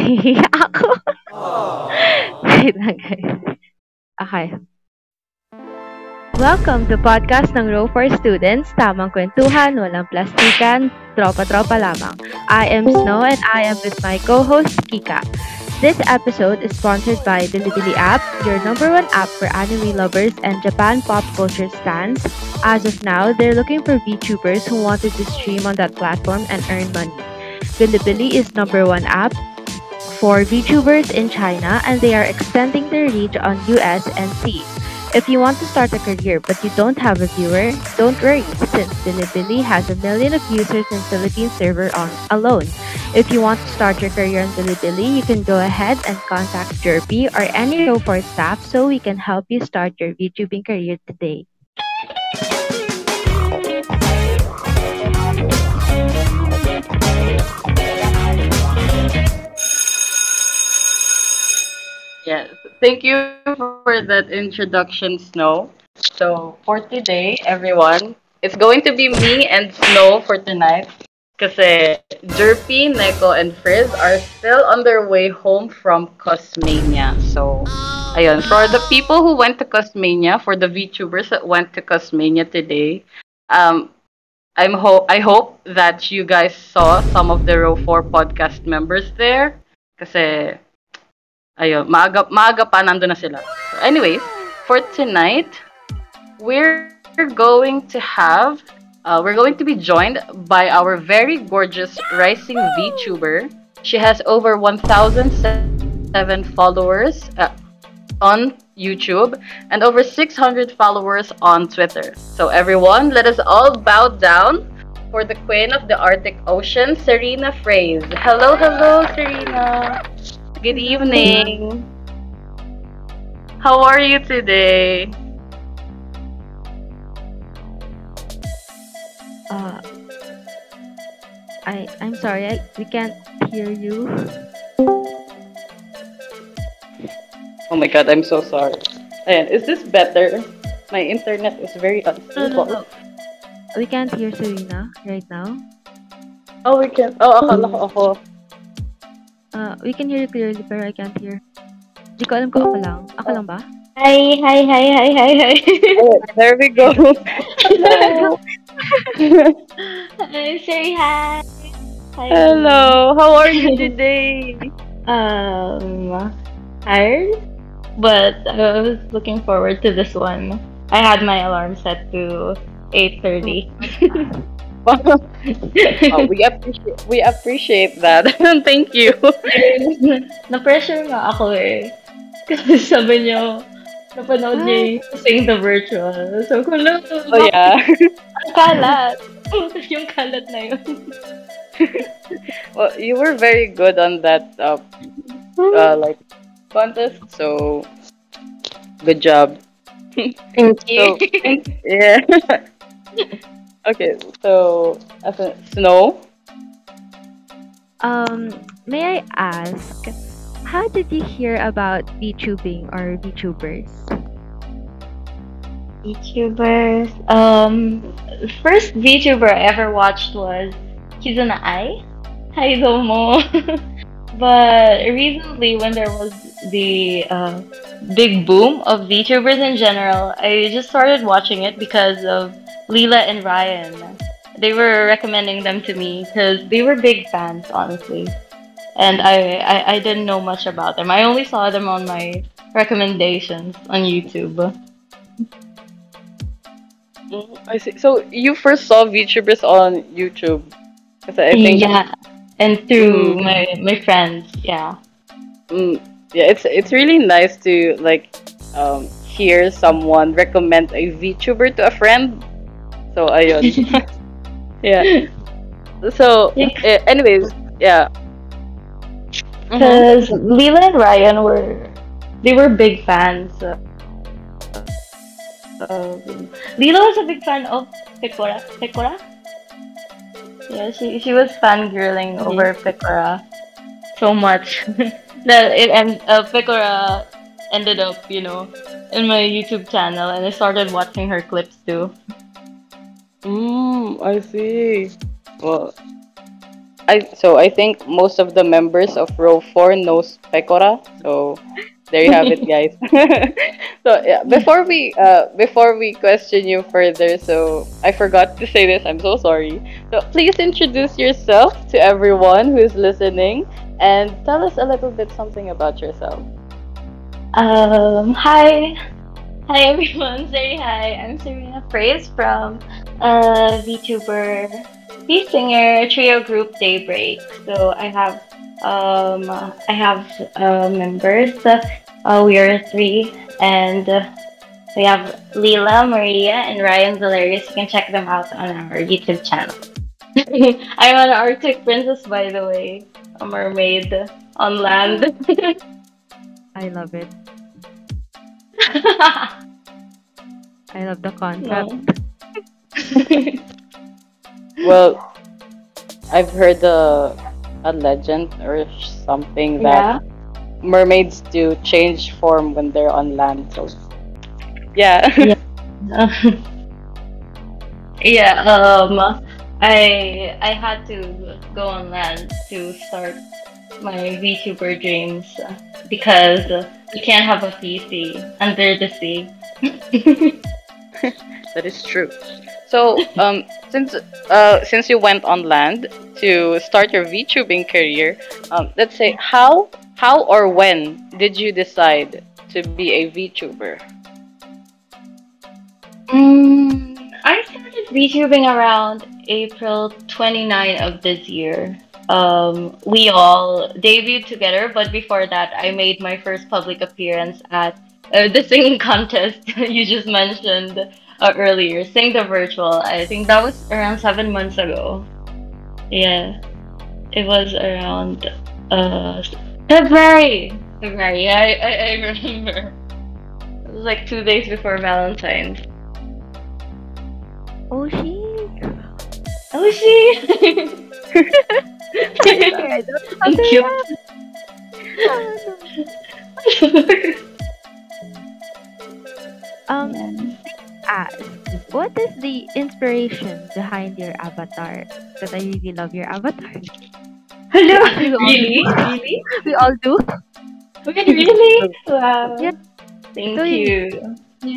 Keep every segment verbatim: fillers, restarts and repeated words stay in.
Nahihiya ako. Wait lang, guys. Okay. Welcome to podcast ng Row for Students. Tamang kwentuhan, walang plastikan, tropa-tropa lamang. I am Snow and I am with my co-host, Kika. This episode is sponsored by Bilibili app, your number one app for anime lovers and Japan pop culture stans. As of now, they're looking for VTubers who wanted to stream on that platform and earn money. Bilibili is number one app for VTubers in China, and they are extending their reach on U S and C. If you want to start a career but you don't have a viewer, don't worry, since Bilibili has a million of users in Philippine server on alone. If you want to start your career on Bilibili, you can go ahead and contact Jerpy or any row four staff so we can help you start your VTubing career today. Yes, thank you for that introduction, Snow. So, for today, everyone, it's going to be me and Snow for tonight. Kasi Jerpy, Neko, and Frizz are still on their way home from Cosmania. So, ayun, for the people who went to Cosmania, for the VTubers that went to Cosmania today, um, I'm ho- I hope that you guys saw some of the Row four podcast members there. Kasi ayun, maaga, maaga pa nandun na sila. So anyways, for tonight, we're going to have, uh, we're going to be joined by our very gorgeous rising VTuber. She has over one thousand seven followers uh, on YouTube and over six hundred followers on Twitter. So everyone, let us all bow down for the queen of the Arctic Ocean, Serena Fraze. Hello, hello, Serena. Good evening. How are you today? Uh, I I'm sorry, I, we can't hear you. Oh my god, I'm so sorry. Ayan, is this better? My internet is very No, no, unstable. no. We can't hear Serena right now. Oh, we can. Oh, akala ko ako. Uh, we can hear you clearly, pero I can't hear. Di ko alam kung ako lang. Ako lang ba? Hi, hi, hi, hi, hi, hi. Oh, there we go. Hello. Hi, say hi. Hi. Hello. How are you today? Um, tired, but I was looking forward to this one. I had my alarm set to eight thirty. Oh, we appreciate we appreciate that. Thank you. Na-pressure nga ako eh. Kasi sabi niyo, napanood niya yung Sing the Virtual. So, kung no, Oh yeah. ang kalat. Yung kalat na yun. Well, you were very good on that uh, uh like contest. So good job. Thank So yeah. Okay, so as a Snow. Um, may I ask, how did you hear about VTubing or VTubers? VTubers. Um, first VTuber I ever watched was Kizuna Ai. Hi, Domo. But recently, when there was the uh, big boom of VTubers in general, I just started watching it because of Leela and Ryan. They were recommending them to me because they were big fans, honestly. And I, I, I didn't know much about them. I only saw them on my recommendations on YouTube. Mm, I see. So you first saw VTubers on YouTube. Kasi I think Yeah, and through Mm. my my friends, yeah. mm, yeah, it's it's really nice to like um hear someone recommend a VTuber to a friend. So ayun. Yeah. So eh, anyways, yeah. Mhm. Because Leela and Ryan were they were big fans. Uh, of- Leela was a big fan of Pecora. Pecora? Yeah, she she was fangirling over Pecora so much that it and uh, Pecora ended up, you know, in my YouTube channel, and I started watching her clips too. Mm, I see. Well, I so I think most of the members of row four knows Pecora. So there you have it, guys. So yeah, before we uh before we question you further, so I forgot to say this. I'm so sorry. So please introduce yourself to everyone who is listening and tell us a little bit something about yourself. Um, hi. Hi everyone, say hi. I'm Serena Praise from uh, VTuber, V singer trio group Daybreak. So I have um I have uh, members. Uh, we are three, and uh, we have Leela, Maria, and Ryan Valerius. You can check them out on our YouTube channel. I'm an Arctic princess, by the way, a mermaid on land. I love it. I love the concept. No. Well, I've heard a a legend or something Yeah. that mermaids do change form when they're on land. So yeah. Yeah. Yeah, um, I I had to go on land to start my VTuber dreams uh, because uh, you can't have a P C under the sea. That is true. So, um, since uh, since you went on land to start your VTubing career, um, let's say how how or when did you decide to be a VTuber? Mm, I started VTubing around April twenty-ninth of this year. Um, we all debuted together, but before that, I made my first public appearance at uh, the singing contest you just mentioned uh, earlier, Sing the Virtual. I think that was around seven months ago. Yeah, it was around uh, February. February, yeah, I, I, I remember. It was like two days before Valentine's. Oh, she. Oh, she! I don't know how to Cute. react. Um, ask, what is the inspiration behind your avatar? Because I really love your avatar. Hello? We all Really? do. Really? We all do. Wait, really? Wow. Yeah. Thank So you- you.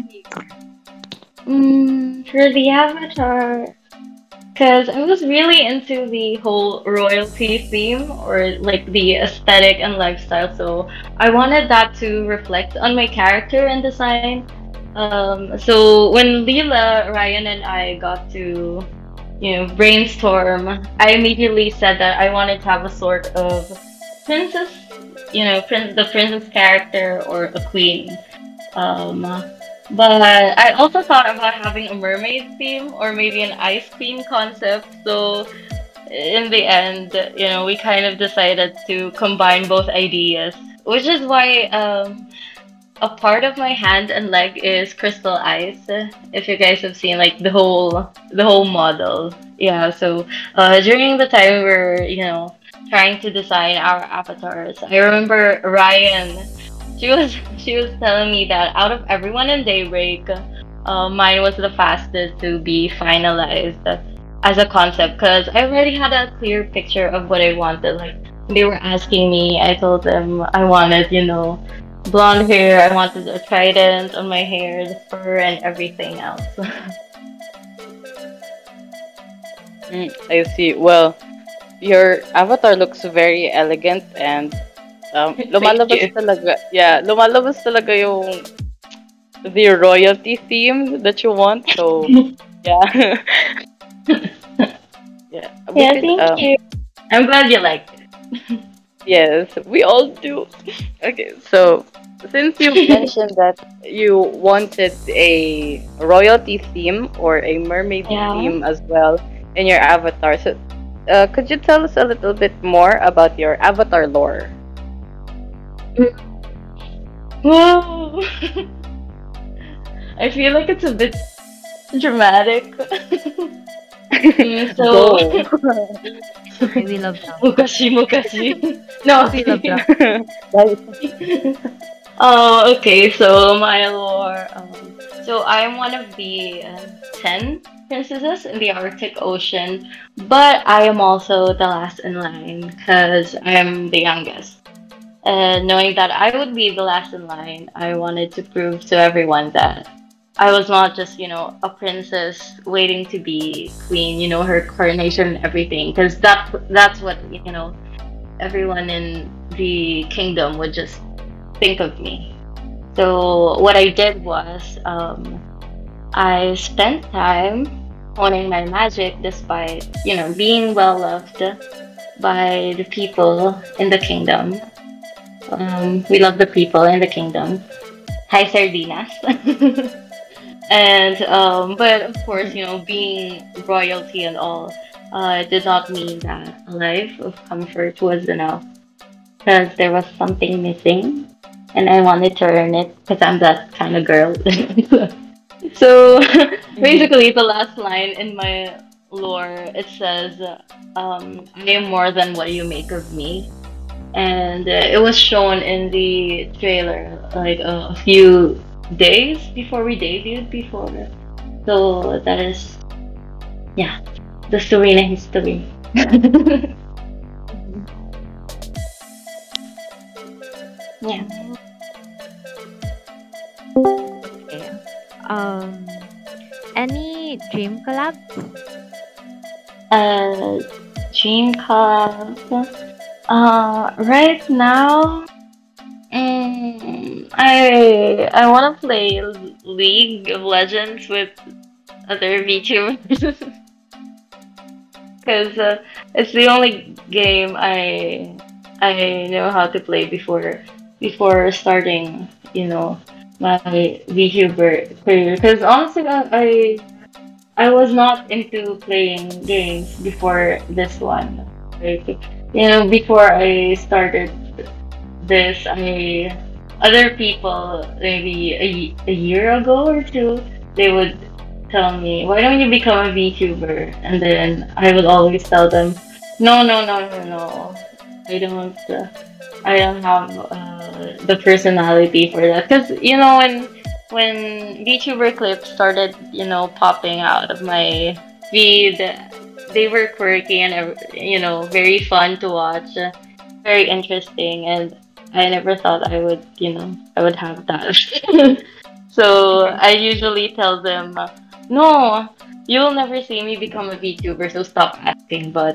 Mm, for the avatar, because I was really into the whole royalty theme or like the aesthetic and lifestyle, so I wanted that to reflect on my character and design. Um, so when Leela, Ryan, and I got to, you know, brainstorm, I immediately said that I wanted to have a sort of princess, you know, prin- the princess character or a queen. Um, but I also thought about having a mermaid theme or maybe an ice queen concept. So in the end, you know, we kind of decided to combine both ideas, which is why um, a part of my hand and leg is crystal ice. If you guys have seen like the whole the whole model, yeah. So uh, during the time we were, you know, trying to design our avatars, I remember Ryan. She was she was telling me that out of everyone in Daybreak, uh, mine was the fastest to be finalized as a concept because I already had a clear picture of what I wanted. Like they were asking me, I told them I wanted, you know, blonde hair. I wanted a trident on my hair, the fur, and everything else. Mm, I see. Well, your avatar looks very elegant and um, Thank lumalabas you. talaga. Yeah, lumalabas talaga yung the royalty theme that you want. So yeah, yeah. We Yeah, could thank um you. I'm glad you liked it. yes, we all do. Okay, so since you mentioned that you wanted a royalty theme or a mermaid Yeah. theme as well in your avatar, so uh, could you tell us a little bit more about your avatar lore? Whoa. I feel like it's a bit dramatic. Mm, Go. so, We love that. mukashi mukashi. No, We love that. Oh, okay. So my lore. Um, So I'm one of the uh, ten princesses in the Arctic Ocean, but I am also the last in line because I'm the youngest. And knowing that I would be the last in line, I wanted to prove to everyone that I was not just, you know, a princess waiting to be queen, you know, her coronation and everything, because that that's what, you know, everyone in the kingdom would just think of me. So what I did was um, I spent time honing my magic despite, you know, being well loved by the people in the kingdom. Um, we love the people in the kingdom. Hi, Sardinas. And um, but of course, you know, being royalty and all, uh, did not mean that a life of comfort was enough because there was something missing, and I wanted to earn it because I'm that kind of girl. So basically, the last line in my lore it says, um, "I am more than what you make of me," and uh, it was shown in the trailer like a few days before we debuted before. So that is, yeah, the Serena history. Yeah. Okay. Um, any dream collab? Uh, Dream Club. Uh, right now, mm, I I want to play L- League of Legends with other VTubers because uh, it's the only game I I know how to play before before starting, you know, my VTuber career. Because honestly, I, I I was not into playing games before this one. Like, you know, before I started this, I other people maybe a, y- a year ago or two, they would tell me, "Why don't you become a VTuber?" And then I would always tell them, "No, no, no, no, no. I don't. Uh, I don't have uh, the personality for that." Because you know when when VTuber clips started, you know, popping out of my feed, they were quirky and ev- you know very fun to watch, uh, very interesting, and I never thought I would, you know, I would have that. So I usually tell them, uh, "No, you'll never see me become a VTuber, so stop asking." But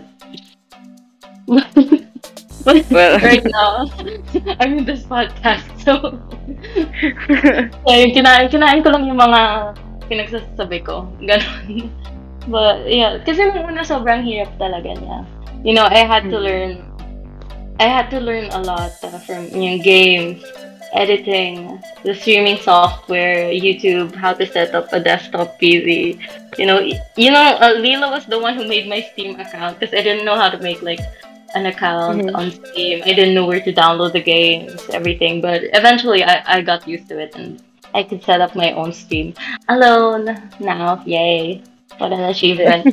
but Well, right now, I'm in this podcast, so ayun, kinain, kinain ko lang yung mga pinagsasabi ko. Ganon. But yeah, kasi nung una sobrang hirap talaga niya. You know, I had to mm, learn I had to learn a lot uh, from yung games, editing, the streaming software, YouTube, how to set up a desktop P C. You know, y- you know, uh, Lila was the one who made my Steam account because I didn't know how to make like an account mhm. on Steam. I didn't know where to download the games, everything. But eventually, I, I got used to it and I could set up my own Steam alone now. Yay! What an achievement.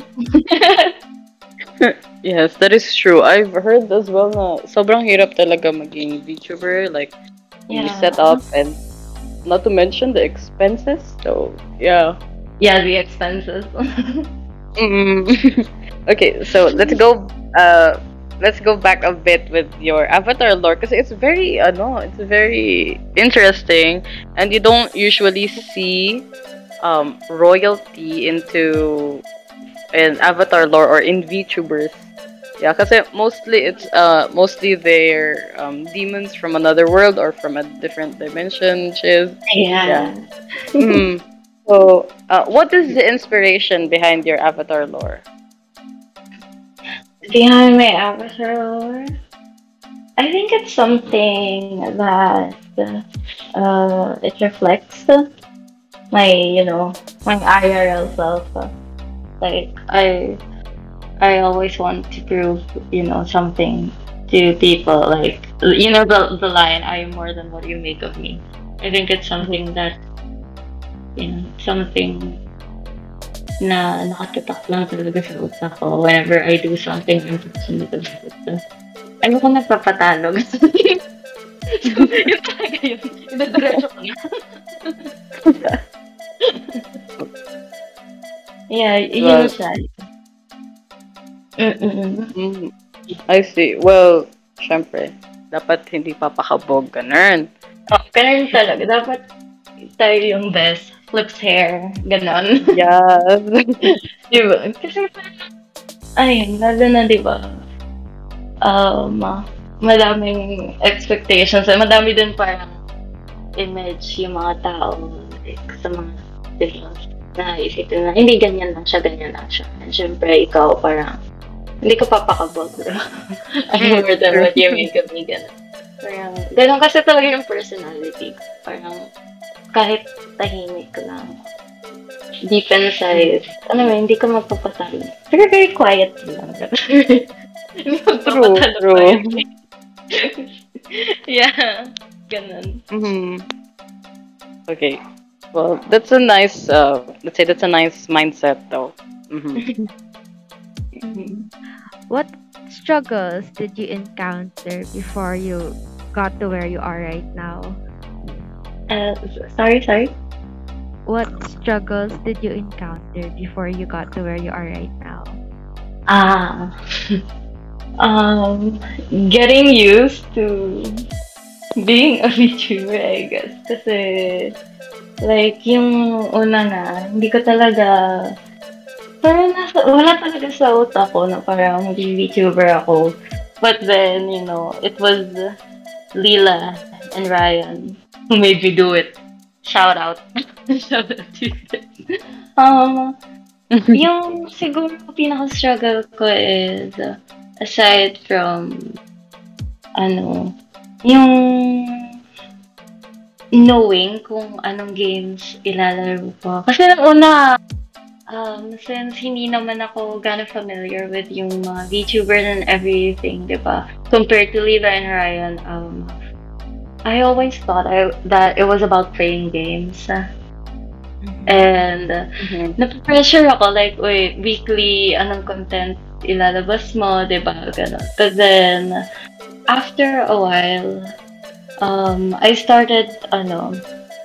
Yes, that is true. I've heard as well na sobrang hirap talaga maging VTuber, like the Yeah. setup and not to mention the expenses. So yeah. Yeah, the expenses. Mm. Okay, so let's go. Uh, let's go back a bit with your Avatar lore because it's very, uh, no, it's very interesting, and you don't usually see um royalty into in Avatar lore or in VTubers. Yeah, because mostly it's uh mostly they're um demons from another world or from a different dimension. Which is yeah. Yeah. Mm. So, uh, what is the inspiration behind your Avatar lore? Behind my avatar lore, I think it's something that uh, it reflects my, you know, my I R L self. Like I, I always want to prove, you know, something to people. Like you know, the the line, "I am more than what you make of me." I think it's something that, you know, something na nakatatak lang talaga sa utak ko whenever I do something I'm passionate about. Ano ko nagpapatalo? Yun talaga yun. Idadiretso ko na. Yeah, yun Well, siya. Mm-mm. mm, I see. Well, syempre, dapat hindi papakabog, ganun. Oh, ganun talaga. Dapat tayo yung best. Flips hair. Ganon. Yes. Diba? Kasi ayun, lalo na diba, um, madaming expectations. Eh, madami din parang image yung mga tao like, sa mga diba, na isipin na hindi ganyan lang siya, ganyan lang siya. And syempre, ikaw parang hindi ka papakabog, diba? I'm more than what you make of me, gano'n. Parang, gano'n kasi talaga yung personality ko. Parang, kahit tahimik lang, deep inside, ano mo, hindi ka magpapatalo. Pero very quiet lang. Hindi True, magpapatalo true. pa yun. Yeah, ganun. Mm-hmm. Okay. Well, that's a nice, uh, let's say that's a nice mindset though. Mm-hmm. What struggles did you encounter before you got to where you are right now? Uh, sorry, sorry. What struggles did you encounter before you got to where you are right now? Ah, um, getting used to being a VTuber, I guess. Kasi, like, yung una na, hindi ko talaga, parang nasa, wala talaga sa utak ko na parang VTuber ako. But then, you know, it was Lila and Ryan who made me do it. Shout out. Shout out to you guys. Um, yung siguro pinaka-struggle ko is, uh, aside from, ano, yung knowing kung anong games ilalaro ko. Kasi nung una, um, since hindi naman ako gano'n familiar with yung mga VTubers and everything, di ba? Compared to Lila and Ryan, um, I always thought I, that it was about playing games. And uh, Mm-hmm. napapressure ako, like, uy, weekly, anong content ilalabas mo, di ba? Ganon. But then, after a while, um, I started, ano,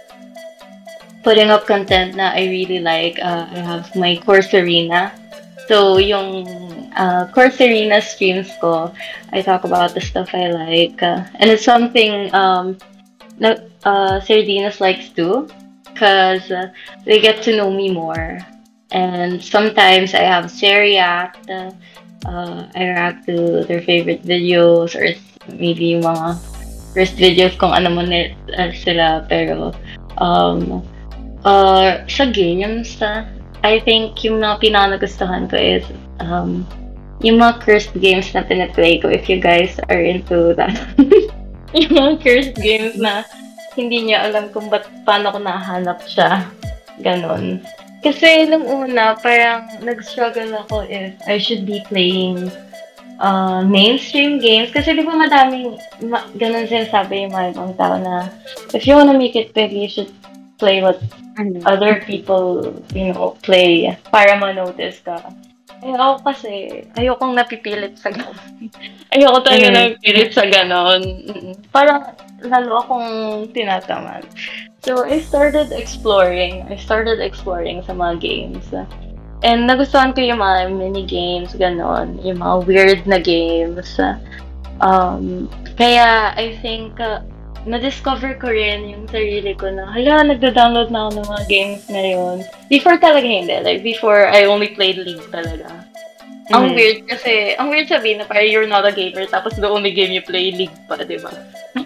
putting up content na I really like. Uh, I have my Course Arena. So, yung uh, Course Arena streams ko, I talk about the stuff I like. Uh, and it's something um, na, uh, Sardinas likes too. Because uh, they get to know me more. And sometimes I have Sarah react. Uh, uh, I react to their favorite videos or maybe yung mga first videos kung ano mo ni- uh, sila. Pero um, uh, sa games, uh, I think yung mga pinaka-nagustuhan ko is um, yung mga cursed games na pinaplay ko if you guys are into that. Yung mga cursed games na hindi niya alam kung ba't paano ko nahanap siya. Ganon. Kasi nung una, parang nag-struggle ako if I should be playing uh, mainstream games. Kasi di ba madaming, ma- ganon sinasabi yung mga ibang tao na if you wanna make it big, you should play what other people, you know, play para ma-notice ka. Eh, ako kasi, ayokong napipilit sa ganon. Ayoko talaga Mhm. napipilit sa ganon. Mm-mm. Parang, lalo akong tinatamad. So, I started exploring. I started exploring sa mga games. And nagustuhan ko yung mga mini-games, ganon. Yung mga weird na games. Um, kaya, I think, uh, na-discover ko rin yung sarili ko na, hala, nagda-download na ako ng mga games ngayon. Before talaga hindi. Like, before, I only played League talaga. Ang Mhm. weird kasi, ang weird sabihin na parang you're not a gamer, tapos the only game you play, League pa, di ba?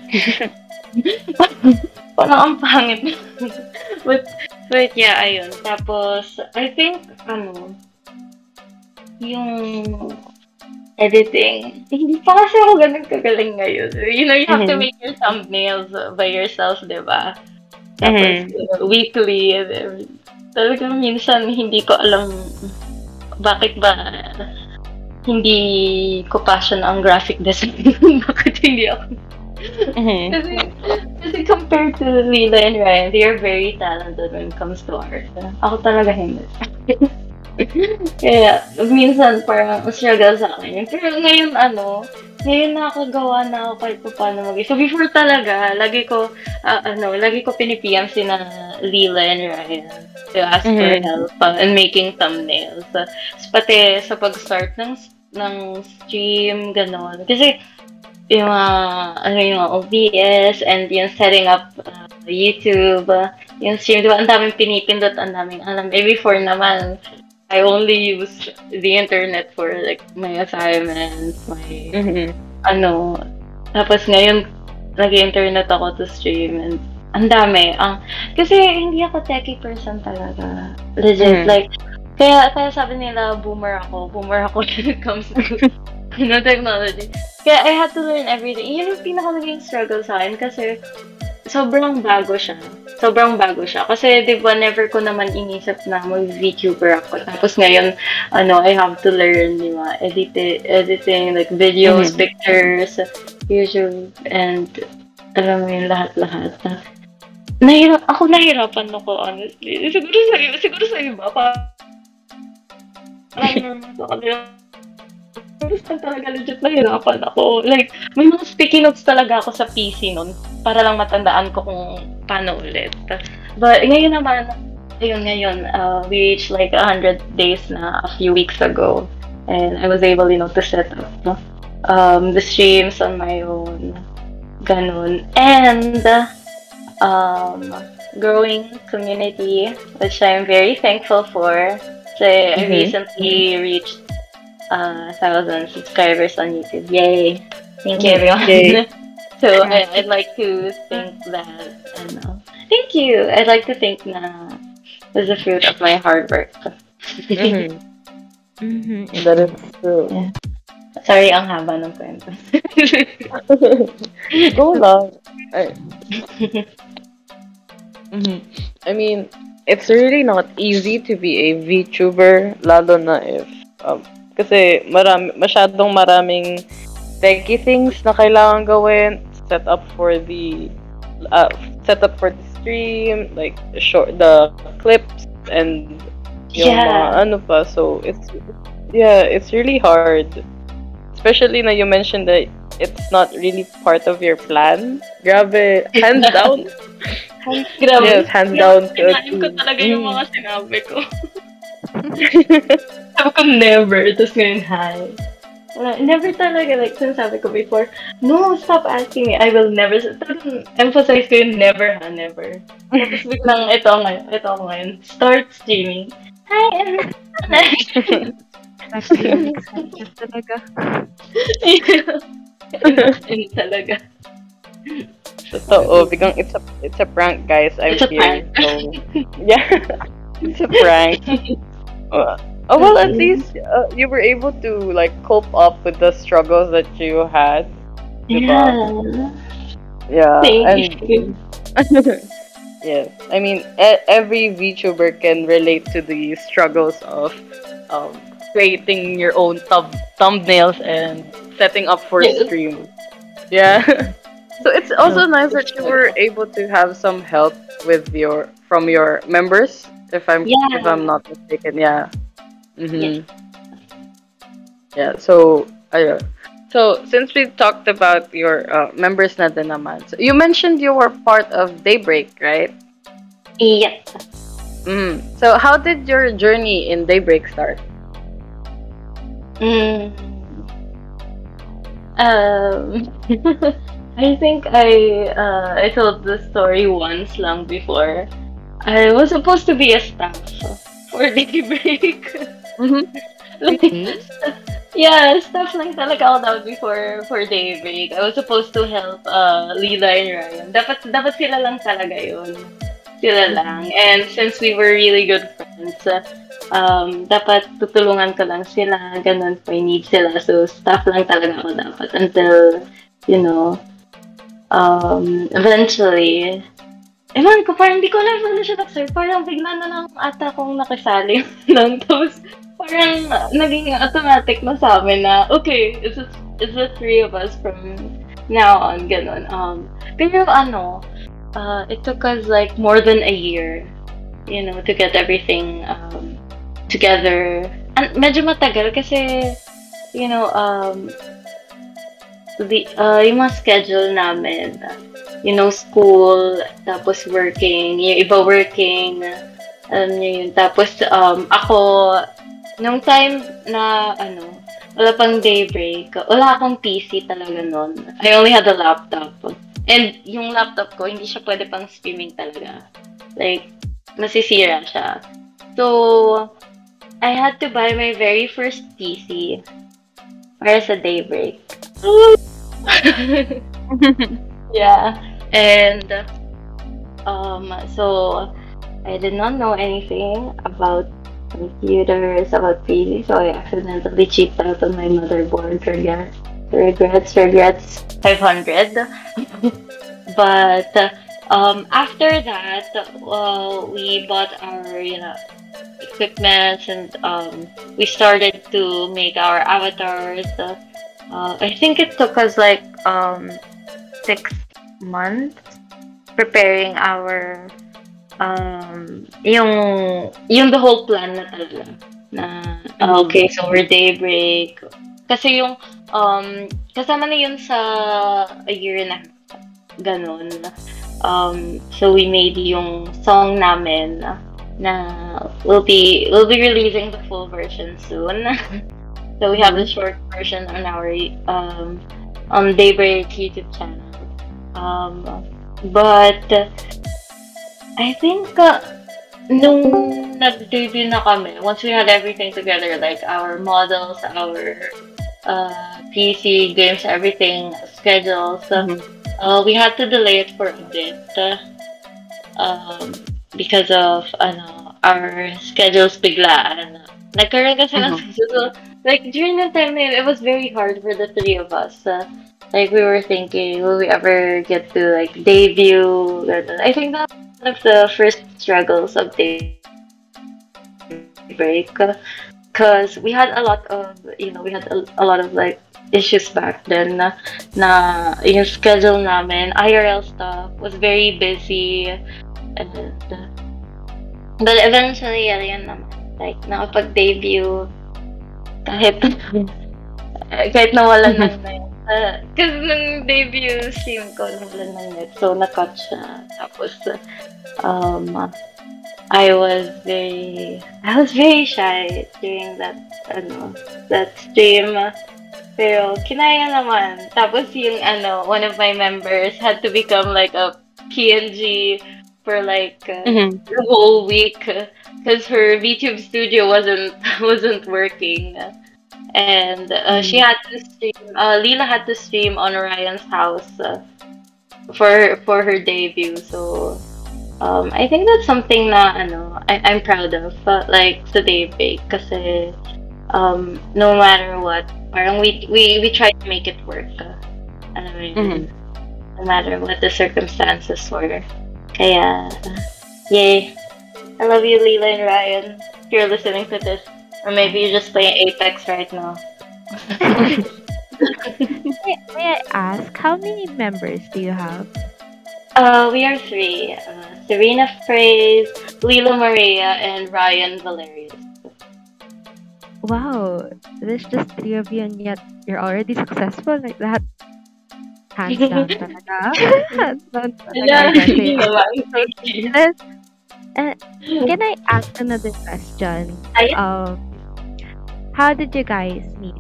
Parang ang pangit. but, but yeah, ayun. Tapos, I think, ano, yung editing. Hindi pa kasi ako ganun kagaling ngayon. You know, you have to Mhm. make your thumbnails by yourself, di ba? Tapos, Mhm. uh, weekly, and everything. Talagang minsan, hindi ko alam bakit ba hindi ko passion ang graphic design. Bakit hindi ako? Mhm. Kasi, kasi compared to Lila and Ryan, they are very talented when it comes to art. Ako talaga hindi. Kaya, minsan parang struggle sa akin. Pero ngayon, ano, ngayon nakakagawa na ako kahit pa paano mag So, before talaga, lagi ko, ah, ano, lagi ko pinipiyam sina Lila and Ryan. to ask for Mhm. help uh, in making thumbnails. Uh, pati sa pag-start ng ng stream, ganon. Kasi yung uh, ano yung O B S and yung setting up uh, YouTube, uh, yung stream, di ba, ang daming pinipindot, ang daming alam. Eh, before naman, I only use the internet for like my assignments, my Mhm. ano. Tapos ngayon, nag-internet ako to stream and ang dami. Ang, kasi hindi ako techie person talaga. Legit. Mm. Like, kaya, kaya sabi nila, boomer ako. Boomer ako when it comes to no technology. Kaya I had to learn everything. Yun yung pinaka naging struggle sa akin kasi sobrang bago siya. Sobrang bago siya. Kasi, di ba, never ko naman inisip na mag-VTuber ako. Tapos ngayon, ano, I have to learn, di ba, edit- editing, like, videos, Mhm. pictures, YouTube, and alam mo yung lahat-lahat. Nahirap, ako nahirapan ako, honestly. Siguro sa iba, siguro sa iba, parang normal sa kanila. Pero talaga legit nahirapan ako. Like, may mga sticky notes talaga ako sa P C nun para lang matandaan ko kung paano ulit. But ngayon naman, ayun ngayon, uh, we reached like one hundred days na a few weeks ago. And I was able, you know, to set up no? um, the streams on my own. Ganun. And, um, growing community, which I'm very thankful for. So, I Mhm. recently reached uh, one thousand subscribers on YouTube. Yay! Thank you, Mhm. everyone. Yay. So, I, I'd like to think that, ano, thank you! I'd like to think na was the fruit of my hard work. Mhm. Mhm. That is true. Yeah. Sorry, ang haba ng kwento. Go lang. I, mhm. I mean, it's really not easy to be a VTuber, lalo na if, um, kasi marami, masyadong maraming techie things na kailangan gawin, set up for the, uh, set up for the stream, like, the short, the clips, and yung Yeah. mga ano pa, so it's, yeah, it's really hard. Especially na you mentioned that it's not really part of your plan. Grabe, hands down. Hands, Grabe. yes, hands down to a Kinain ko T. talaga yung Mm. mga sinabi ko. Sabi ko never, tapos ngayon hi. Wala, never talaga, like, sinasabi ko before, no, stop asking me, I will never, talagang emphasize ko yung never ha, never. Tapos biglang ito ngayon, ito ako ngayon, start streaming. Hi, everyone! Yes, talaga. Yun talaga. Totoo, biglang it's a it's a prank, guys. I'm It's a here. prank. So yeah, it's a prank. Uh, oh well, at least uh, you were able to like cope up with the struggles that you had. Diba? Yeah. Yeah, Thank and you. yes, I mean e- every VTuber can relate to the struggles of um, creating your own thumb- thumbnails and setting up for Yes. stream. Yeah. So it's also nice that you were able to have some help with your from your members, if I'm Yeah. if I'm not mistaken. Yeah. Mm-hmm. Yes. Yeah. So ayun. So since we talked about your uh, members na din naman, so you mentioned you were part of Daybreak, right? Yes. Mm. So how did your journey in Daybreak start? Mm. Um, I think I uh, I told the story once lang before. I was supposed to be a staff for Daybreak. Mm-hmm. Like, yeah, staff lang talaga ako dapat before for Daybreak. I was supposed to help uh, Lila and Ryan. Dapat dapat sila lang talaga yun. Sila lang. And since we were really good friends, uh, um, dapat tutulungan ko lang sila. Ganun, may need sila. So, staff lang talaga ako dapat until, you know, um, eventually, ewan ko, parang hindi ko alam paano siya nag-start. Parang bigla na lang ata akong nakisali lang. Tapos, parang naging automatic na sa amin na, okay, it's, just, it's the three of us from now on, ganun. Um, pero ano, uh, it took us like more than a year, you know, to get everything um, together. And medyo matagal kasi, you know, um, the, uh, yung mga schedule namin, you know, school, tapos working, yung iba working, Alam niyo yun. Tapos, um, ako, nung time na, ano, wala pang daybreak, wala akong P C talaga nun. I only had a laptop. And yung laptop ko, hindi siya pwede pang streaming talaga. Like, masisira siya. So, I had to buy my very first P C para sa daybreak. Yeah. And, um, so, I did not know anything about computers, about P C, so I accidentally cheaped out on my motherboard. Regrets, regrets, regrets, five hundred. But, um, after that, uh, we bought our, you know, equipment, and um, we started to make our avatars. Uh, I think it took us like um, six months preparing our um yung yung the whole plan na talaga na ah, okay, so we're daybreak kasi yung um kasama na yun sa a year na ganun. Um so we made yung song namin na we'll be we'll be releasing the full version soon. So we have the short version on our um on Daybreak YouTube channel. Um but I think uh, nung nag-debut na kami, once we had everything together, like our models, our uh, P C, games, everything, schedules, uh, uh, we had to delay it for a bit uh, um, because of ano, our schedules biglaan. Nagkaroon kasi ng schedule. Like, during that time, it was very hard for the three of us. Uh, like, we were thinking, will we ever get to, like, debut? I think that one of the first struggles of Daybreak, because we had a lot of, you know, we had a, a lot of like issues back then na, na yung schedule namin, I R L stuff was very busy, and uh, but eventually, yan naman, like, nakapag-debut kahit kahit nawalan ng net. Because uh, nung debut stream ko, nawalan ng net. So, na-cut siya. Tapos, um, I was very, I was very shy during that, ano, that stream. Pero, kinaya naman. Tapos, yung, ano, one of my members had to become like a P N G for like uh, Mhm. the whole week because her VTube studio wasn't wasn't working. And uh, she had to stream. Uh, Lila had to stream on Ryan's house uh, for for her debut. So um, I think that's something na ano I, I'm proud of. Uh, like sa Daybreak, kasi um, no matter what, parang we we we try to make it work. Uh, alam mo yun, Mhm. no matter what the circumstances were. Kaya yay! I love you, Lila and Ryan. If you're listening to this. Or maybe you're just playing Apex right now. May, may I ask, how many members do you have? Uh, we are three. Uh, Serena Fraze, Lila Maria, and Ryan Valerius. Wow, there's just three of you and yet you're already successful like that. Hands down talaga. Hands down talaga. Hindi naman. Yes. Uh, can I ask another question? Ay- Um, how did you guys meet?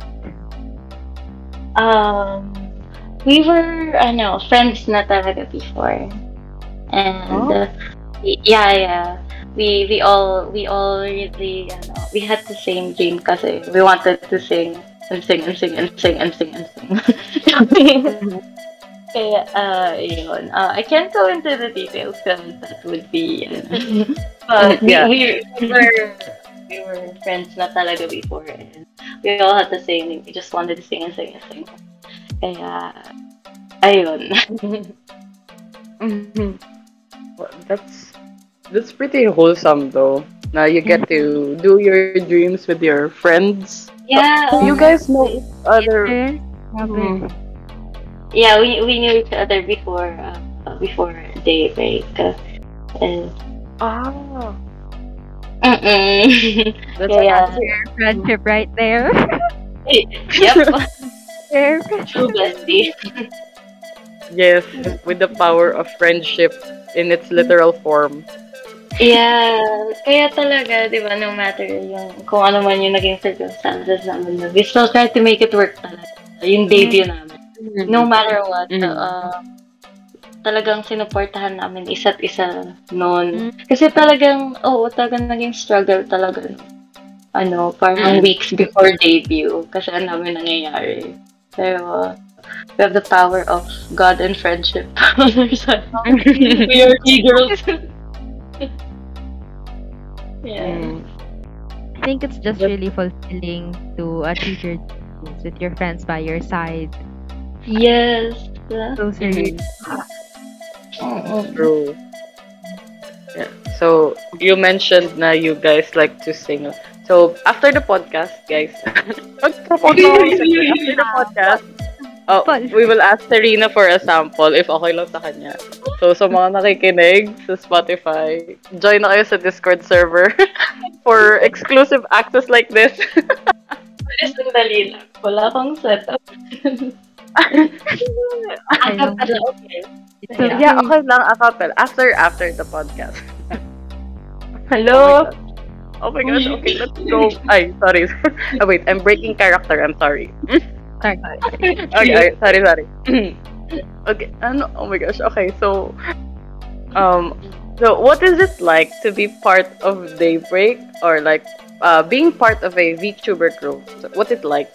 Um, we were, ano, friends na talaga before. And, Oh. uh, y- yeah, yeah. We, we all, we all really, ano, we had the same dream kasi we wanted to sing and sing and sing and sing and sing and sing. Kaya, uh, yun. Uh, I can't go into the details because that would be, ano. But Yeah. we, we were, we were friends na talaga before, and we all had the same name. We just wanted to sing and sing and sing. Kaya, ayun. Mhm. Well, that's that's pretty wholesome though. Now you get to do your dreams with your friends. Yeah. You guys know other. Yes, grabe. Mhm. Yeah, we we knew each other before uh, before Daybreak. Uh, and Ah, mm-mm. that's Kaya, Your friendship right there. yep. Your True bestie. yes, with the power of friendship in its literal form. Yeah, kaya talaga, di ba, no matter yung kung ano man yung naging circumstances namin, we still try to make it work talaga. Yung debut namin. No matter what, Mhm. uh, talagang sinuportahan namin isa't isa noon. Mm. Kasi talagang, oo, talagang naging struggle talaga. Ano, parang Mm. weeks before debut. Kasi ano namin nangyayari. Pero, we have the power of God and friendship on our side. We are e-girls. Yeah. Mm. I think it's just But- really fulfilling to achieve your dreams with your friends by your side. Yes. Those are really Oo. True. Yeah. So, you mentioned na you guys like to sing. So, after the podcast, guys, mag-propose na ako sa inyo. After the podcast, uh, we will ask Serena for a sample if okay lang sa kanya. So, sa mga nakikinig sa Spotify, join na kayo sa Discord server for exclusive access like this. Sandali lang. Wala akong setup. Okay lang. Acapella, okay. It's Yeah. Yeah, okay lang, acapella. After, after the podcast. Hello? Oh my gosh, okay, let's go. Ay, sorry. Oh, wait, I'm breaking character. I'm sorry. Sorry. Okay, sorry, sorry. Okay, ano? Oh my gosh. Okay, so, um, so what is it like to be part of Daybreak or like uh, being part of a VTuber group? So what's it like?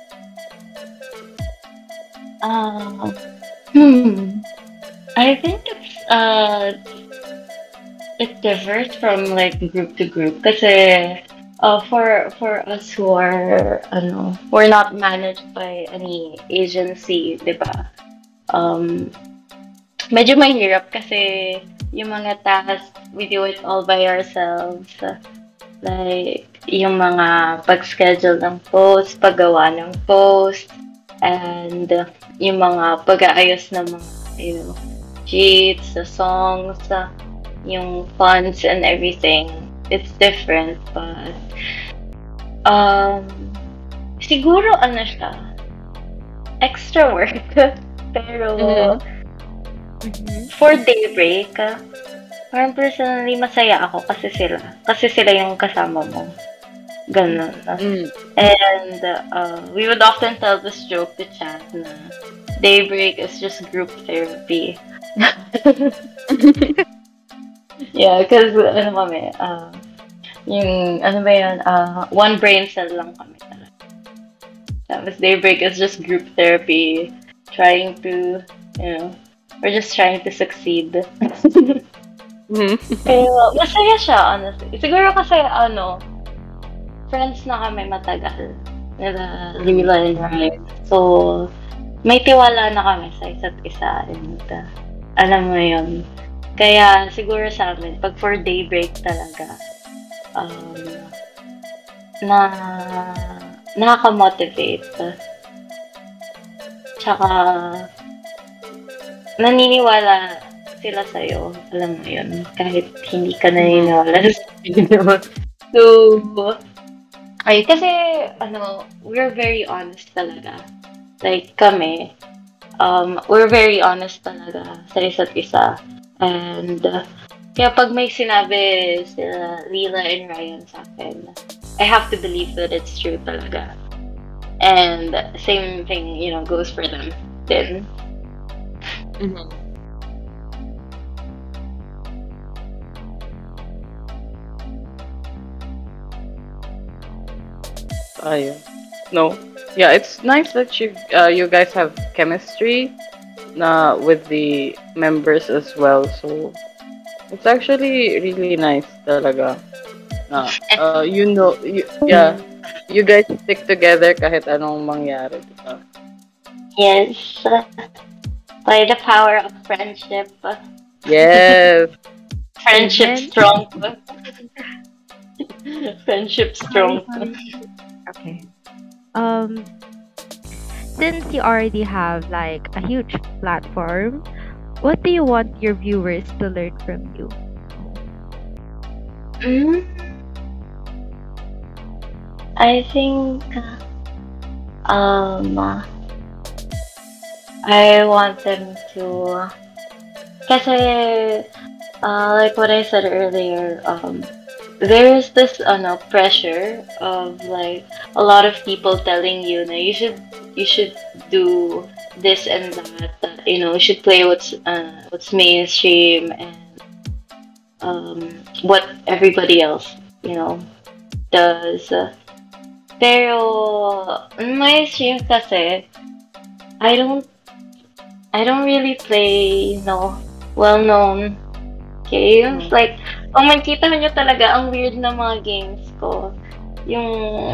Uh, hmm. I think it's uh it differs from like group to group kasi uh for for us who are ano we're not managed by any agency, 'di ba? Um medyo mahirap kasi yung mga tasks we do it all by ourselves. Like yung mga pag-schedule ng post, paggawa ng post, and uh, yung mga pag-aayos ng mga you know cheats, the songs, uh, yung fonts and everything. It's different, but um, siguro ano siya, extra work. Pero for Daybreak, uh, parang personally masaya ako kasi sila. Kasi sila yung kasama mo. Ganun. Mm. And uh, we would often tell this joke to chat na Daybreak is just group therapy. Yeah, because ano kami, uh, yung ano ba yun, uh, one brain cell lang kami talaga. Tapos Daybreak is just group therapy, trying to, you know, we're just trying to succeed. Mhm. Pero masaya siya, honestly. Siguro kasi, ano, friends na kami matagal. Nila Lila and Ryan. So, may tiwala na kami sa isa't isa. And, uh, alam mo yun. Kaya, siguro sa amin, pag for Daybreak talaga, um, na, nakaka-motivate. Tsaka, naniniwala sila sa'yo. Alam mo yun. Kahit hindi ka naniniwala sa sarili. So, ay, kasi, ano, we're very honest talaga. Like, kami, um, we're very honest talaga sa isa't isa. And, uh, kaya pag may sinabi sila Lila and Ryan sa akin, I have to believe that it's true talaga. And, same thing, you know, goes for them din. Mhm. Ayun. No. Yeah, it's nice that you uh, you guys have chemistry na with the members as well. So it's actually really nice talaga. Na uh, you know, you, yeah, you guys stick together kahit anong mangyari, diba? Yes. By the power of friendship. Yes. Friendship Amen. strong. Friendship strong. Okay. Um, since you already have like a huge platform, what do you want your viewers to learn from you? Mm, I think um I want them to kasi uh, like what I said earlier, um, there's this uh, no, pressure of like a lot of people telling you that you should you should do this and that. That you know, you should play what's uh, what's mainstream and um, what everybody else you know does. Pero mainstream kasi I don't I don't really play you know well-known games. Mhm. Like, kung makita nyo talaga, ang weird na mga games ko. Yung,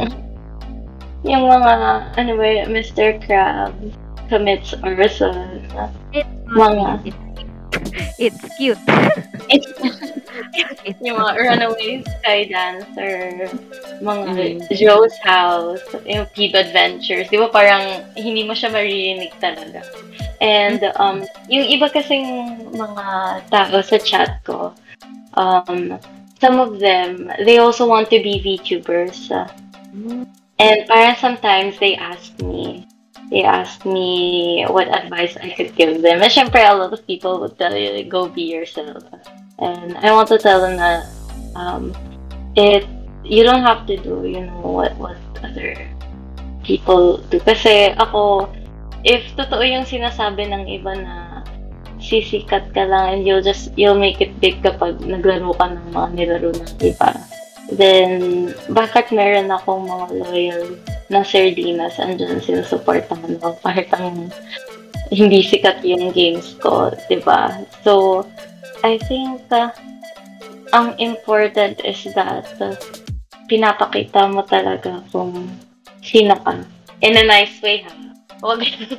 yung mga, ano ba yun, mister Krabs commits arson. It's Mga, it's cute. it's, It's yung mga Runaway Sky Dancer, mga Mhm. Joe's House, yung Peep Adventures. Di ba parang hindi mo siya maririnig talaga. And, um, yung iba kasing mga tao sa chat ko, um, some of them, they also want to be VTubers. uh, And parang sometimes they ask me, they ask me what advice I could give them. And syempre, a lot of people would tell you, go be yourself. And I want to tell them that um, it you don't have to do, you know, what what other people do. Kasi ako, if totoo yung sinasabi ng iba na sisikat ka lang and you'll just, you'll make it big kapag naglaro ka ng mga nilaro ng iba, then bakit meron akong mga loyal na sardinas andyan sinusuportahan mo parang hindi sikat yung games ko, di ba? So, I think uh, ang important is that uh, pinapakita mo talaga kung sino ka. In a nice way, ha? Huwag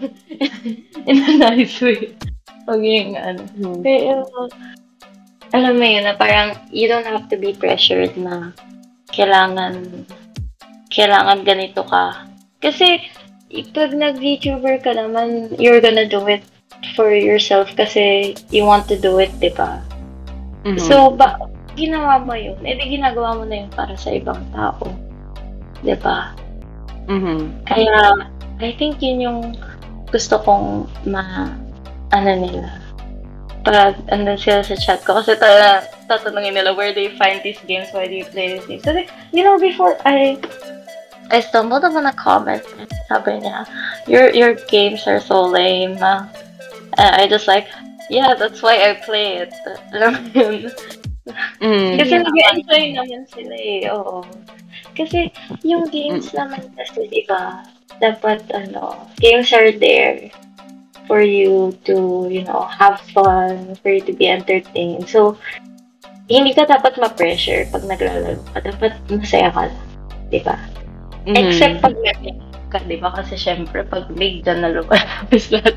in a nice way. Huwag yung ano. Mhm. Pero, alam mo yun, na parang you don't have to be pressured na kailangan kailangan ganito ka. Kasi, pag nag-VTuber ka naman, you're gonna do it for yourself kasi you want to do it, di ba? Mhm. So, ba, ginawa mo yun, edi ginagawa mo na yun para sa ibang tao. Di ba? Mhm. Kaya, I think yun yung gusto kong ma, ano nila, pag andun sila sa chat ko. Kasi talaga, tatanungin nila, where do you find these games? Why do you play these games? So, like, you know, before I, I stumbled upon a comment, and sabi niya, your, your games are so lame. Uh, I just like, yeah, that's why I play it. Alam mo yun? Mhm. Kasi nag-enjoy naman sila eh, oo. Kasi yung games naman kasi, di ba, dapat, ano, games are there for you to, you know, have fun, for you to be entertained. So, hindi ka dapat ma-pressure pag naglalaro ka. Dapat masaya ka lang, di ba? Mhm. Except pag may ka, di ba? Kasi syempre, pag league dyan na lumalabas lahat.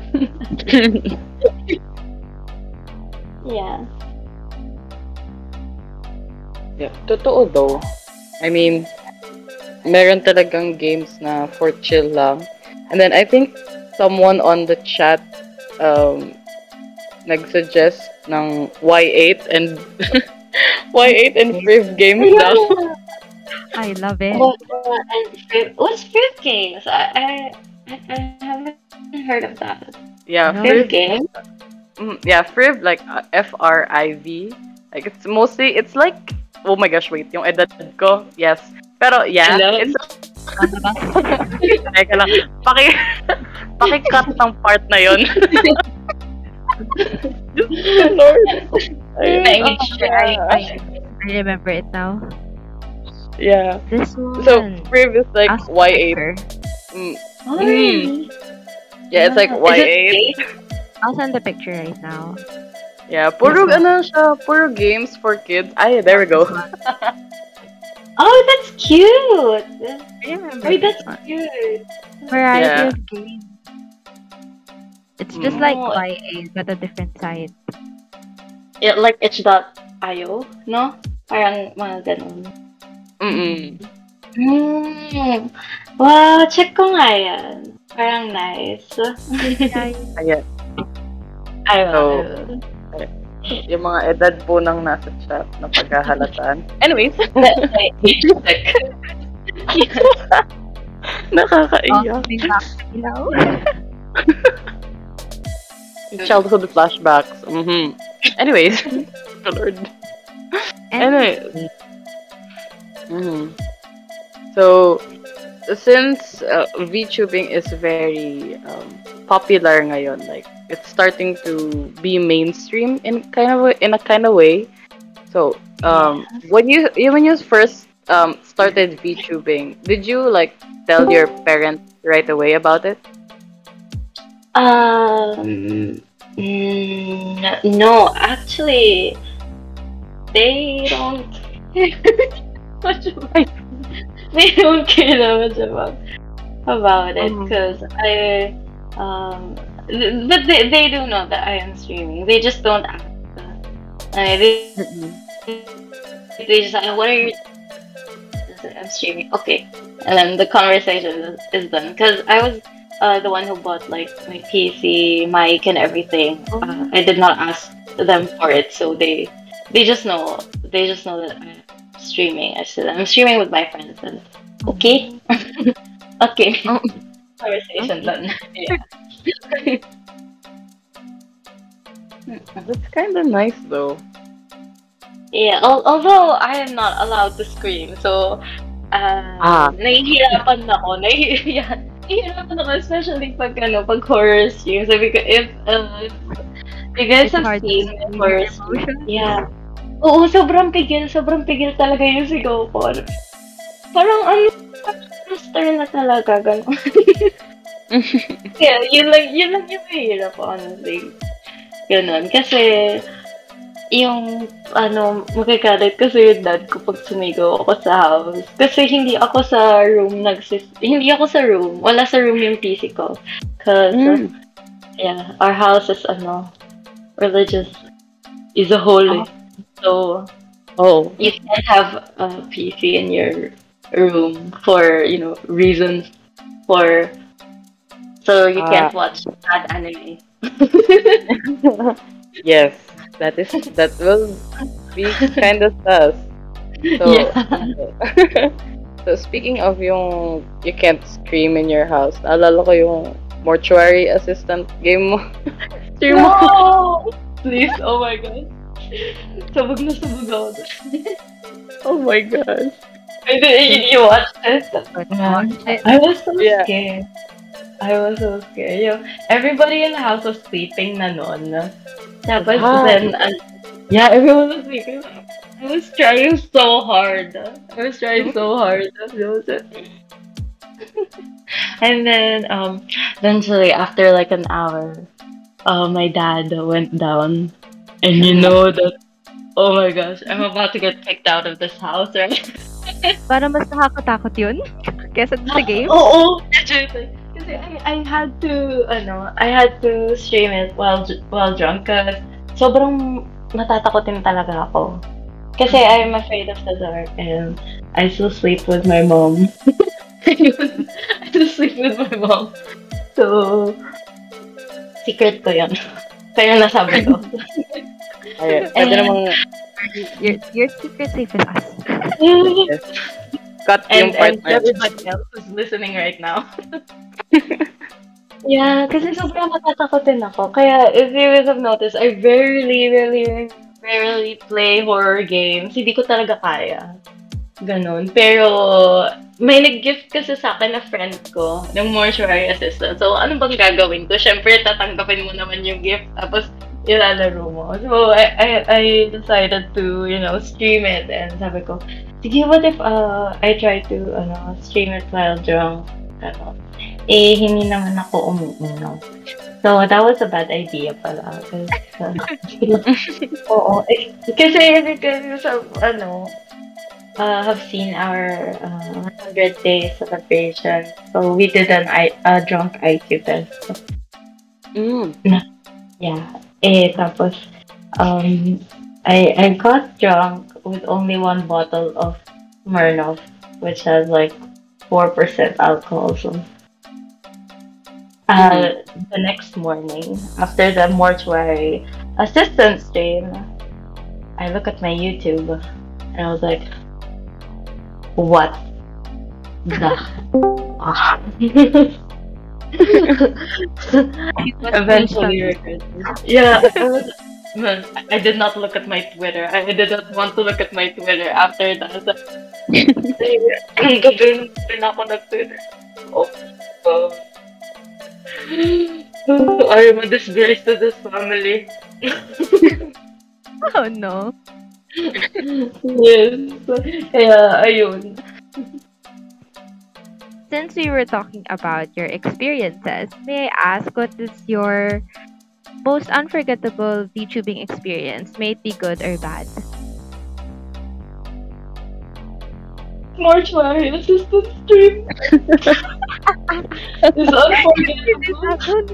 Yeah. Yeah, totoo though. I mean, meron talagang games na for chill lang. And then I think someone on the chat um nag-suggest ng Y eight and Y eight and Friv games daw. I love it. What, what, and Friv, what's Friv Games? I, I, I haven't heard of that. Yeah, No. Friv Friv. Games? mm, Yeah, Friv like uh, F R I V. Like it's mostly it's like oh my gosh, wait, yung edad ko. Yes. Pero yeah, Hello? it's Ano ba? Teka lang. Paki paki-cut ng part na yon. Lord. Ayun. Na-image Oh, siya. I, I, I remember it now. Yeah. This one. So Friv is like Ask Y eight. her. Mm, Oh, really? yeah, it's like Is Y it eight. gay? I'll send the picture right now. Yeah, puro ano siya, puro games for kids. Ay, there we go. Oh, that's cute! I remember Ay, this that's one. cute! Variety Yeah. of games. It's just Mm. like Oh. Y A, but a different side. Yeah, like itch dot i o, no? Parang mga ganun. Mm-mm. Hmm. Wow, check ko nga yan. Parang nice. Ayan. Ay, So, wow. yung mga edad po nang nasa chat na pagkahalataan. Anyways, Wait, check. nakakaiyak. Oh, big back ilaw. Childhood flashbacks. Mm-hmm. Anyways, Lord. And Anyway, mm-hmm. So since uh, VTubing is very um, popular ngayon, like it's starting to be mainstream in kind of a, in a kind of way. So um, Yeah. when you you- when you first um, started VTubing, did you like tell your parents right away about it? Um, mm, no, actually, they don't care much about. They don't care that much about about it Um, because I um, th- but they they do know that I am streaming. They just don't ask. Uh, they mm-mm. they just like, what are you? I'm streaming. Okay, and then the conversation is, is done because I was uh, the one who bought like my P C, mic, and everything. Uh, Oh. I did not ask them for it, so they they just know they just know that I'm streaming. I said I'm streaming with my friends, and okay, okay, Oh, conversation okay. done. Yeah. That's kind of nice though. Yeah, al- although I am not allowed to scream, so uh, Ah, nahihirapan ako. Nahihirapan, nahihirapan ako, especially pag, ano, pag horror streams. Sabi ko, if, uh, if you guys it's have hard to seen my explain your horror stream, emotions. yeah. Oo, sobrang pigil, sobrang pigil talaga yung sigaw ko. Parang ano, master na talaga, gano'n. Yeah, yun lang, yun lang yung mahirap, honestly. Ganun, kasi yung ano, magkakalat kasi yung dad ko pag sumigaw ako sa house. Kasi hindi ako sa room nagsis... Hindi ako sa room. Wala sa room yung P C ko. Cause, uh, mm. yeah, our house is, ano, religious. Is a holy. So, Oh, you can't have a P C in your room for, you know, reasons for... So, you ah, can't watch bad anime. yes. That is that will be kind of sus. So, Yeah. so speaking of yung you can't scream in your house, naalala ko yung mortuary assistant game mo. Stream mo. No! Please, oh my god. Sabog na sabog ako doon. Oh my gosh. I did, you, you watched it? But Yeah. watch it. I was so Yeah. scared. I was so scared. Yo, everybody in the house was sleeping na noon. Tapos Ah. then, uh, yeah, everyone was sleeping. I was trying so hard. I was trying so hard. And then, um, eventually, after like an hour, uh, my dad went down. And you know that, oh my gosh, I'm about to get kicked out of this house, right? Para mas nakakatakot yun kesa dun sa game. Oo, legit. Kasi I, I had to, ano, I had to stream it while while drunk kasi sobrang natatakotin talaga ako. Kasi I'm afraid of the dark and I still sleep with my mom. Ayun, I still sleep with my mom. So, secret ko yun. Kaya nasabi ko. Ayun. Pwede And- namang Your, your secret safe with us. cut and, yung part and na yun. everybody else who's listening right now. Yeah, kasi sobrang matatakotin ako. Kaya, if you guys have noticed, I rarely, really, rarely play horror games. Hindi ko talaga kaya. Ganon. Pero, may nag-gift kasi sa akin na friend ko ng mortuary assistant. So, ano bang gagawin ko? Siyempre, tatanggapin mo naman yung gift. Tapos, ilalaro mo. So, I, I, I decided to, you know, stream it. And sabi ko, sige, what if uh, I try to, ano, stream it while drunk? Ano, eh, hindi naman ako umuunom. So, that was a bad idea pala. Kasi, uh, oo. Eh, kasi, because of, ano, uh, have seen our uh, one hundred day celebration. So, we did an I, uh, drunk I Q test. Mm. Yeah. Eh, tapos, um, I, I got drunk with only one bottle of Smirnoff, which has like four percent alcohol. So, uh, the next morning, after the mortuary assistant stream, I look at my YouTube and I was like, what the? It was Eventually instant. regretted. Yeah, I was. Man, I did not look at my Twitter. I did not want to look at my Twitter after that. Ang gabi nung na ako nag-Twitter. Oh, oh. I am a disgrace to this family. Oh no. Yes. Kaya, ayun. Since we were talking about your experiences, may I ask what is your most unforgettable VTubing experience? May it be good or bad? Mortuary assistant stream is unforgettable.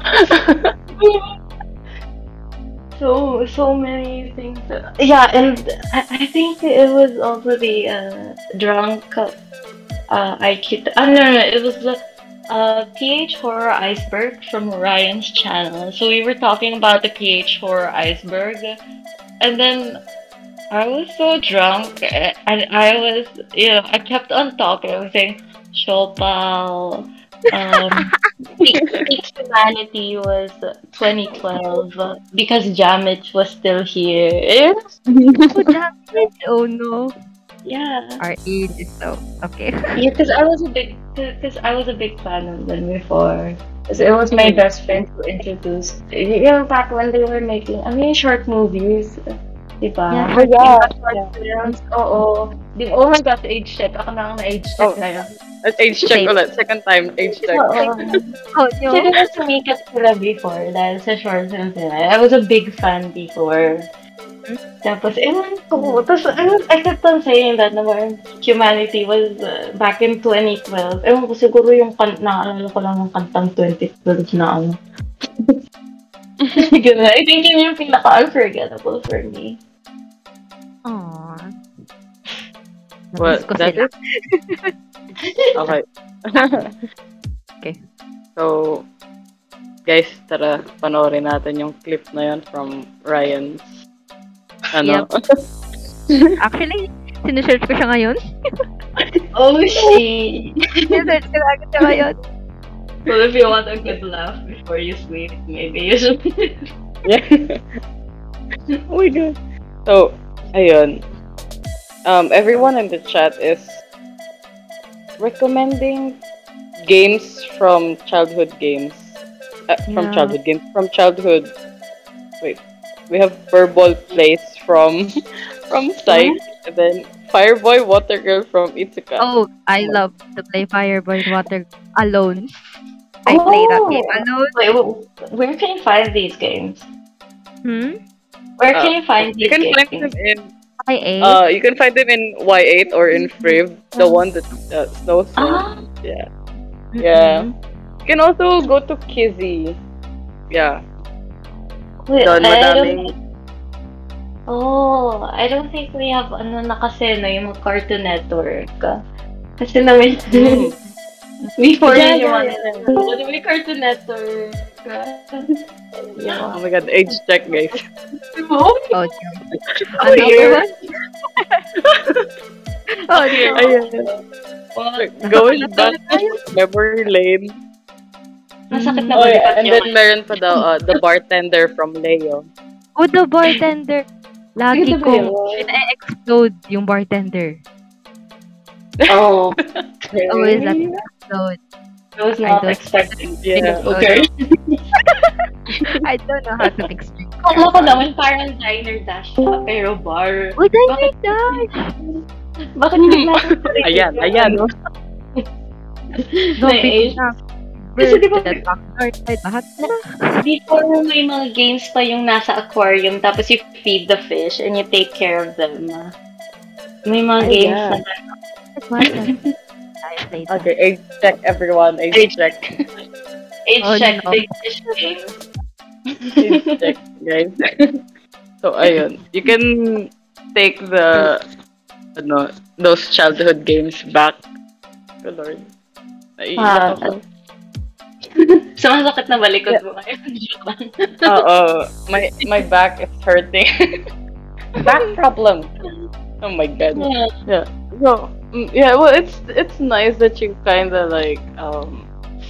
So, so many things. Yeah, and I, I think it was also the uh, drunk uh, I Q. T- uh, no, no, no, it was the uh, P H Horror Iceberg from Ryan's channel. So we were talking about the P H Horror Iceberg, and then I was so drunk, eh, and I was, you know, I kept on talking. I was saying, Chopal, um, Peak, Peak Humanity was twenty twelve uh, because Jamich was still here. Eh, Oh, damn it. Oh no. Yeah, Our age is so okay. yeah, because I was a big, because I was a big fan of them before. 'Cause it was my best friend who introduced. You know, back when they were making, I mean, short movies. Diba? Yeah. Oh, yeah. Short films. Oo. Di, oh my gosh, age check. Ako na ang na-age check Oh. ngayon. At age check Same. ulit. Second time, age check. Oo. Oh no. Siguro sumikat sila before dahil sa short films nila. I was a big fan before. Tapos, ewan ko. Tapos, I, I kept on saying that naman, Humanity was uh, back in twenty twelve. Ewan ko, siguro yung kan naaalala ko lang ng kantang twenty twelve na ano. Ganun. I think yun yung pinaka-unforgettable for me. Aww. Well, Namiss ko that sila. is... Okay. Okay. So, guys, tara, panoorin natin yung clip na yun from Ryan's. Ano? Actually, sinesearch ko siya ngayon. Oh, shit! Sinesearch ko na agad siya ngayon. Well, if you want a good laugh before you sleep, maybe you should... Yeah. Oh my god. So, ayun. Um, everyone in the chat is recommending games from childhood games. Uh, from Yeah. childhood games. From childhood. Wait. We have Furball Plays from from Psych. And then Fireboy Water Girl from Itsuka. Oh, I love to play Fireboy Water alone. I play that Oh. game alone. Wait, wh- where can you find these games? Hmm? Where Uh, can you find You these can find games? them in I ate. uh you can find them in Y eight or in Friv, the one that uh, Snow said. Ah, Yeah. Yeah. You can also go to Kizzy. Yeah. wait, Doon I madaming don't... Oh, I don't think we have ano na kasi na yung mga Cartoon Network. Kasi namin... Mm. Before Yeah, yun yung yeah, mga... Ano may Cartoon Network. Yeah. Oh my god, age check guys. Oh, Oh, oh, Another one? Oh, no. Ayun. What? Going back to memory lane. Masakit na Oh balikat yeah, and yun. then meron pa daw uh, the bartender from Leo. Oh, the bartender. Lagi Ito ba kong yun? ina-explode yung bartender. Oh. Always that explode. I was I not don't- expecting. Yeah. Okay. I don't know how to explain. Kala ko naman parang diner dash ka, pero bar. Oh, dahil Bakit? dash! Bakit hindi natin Ayan, ayan. Zombie Na-age. na. Kasi di ba- Bird, Dark Side, lahat na. Before may mga games pa yung nasa aquarium, tapos you feed the fish and you take care of them. May mga Ay, games yeah. na I played that. Okay, age check everyone, age Age check. age Oh, check no. big fish game. Age check, guys. So ayun, you can take the ano, those childhood games back. Good lord. Naiiyak Ah, ako. Sumasakit na balikod mo ngayon. Joke lang. Oo, my my back is hurting. Back problem. Oh my god. Yeah. Yeah. So, mm, yeah, well, it's it's nice that you kind of like um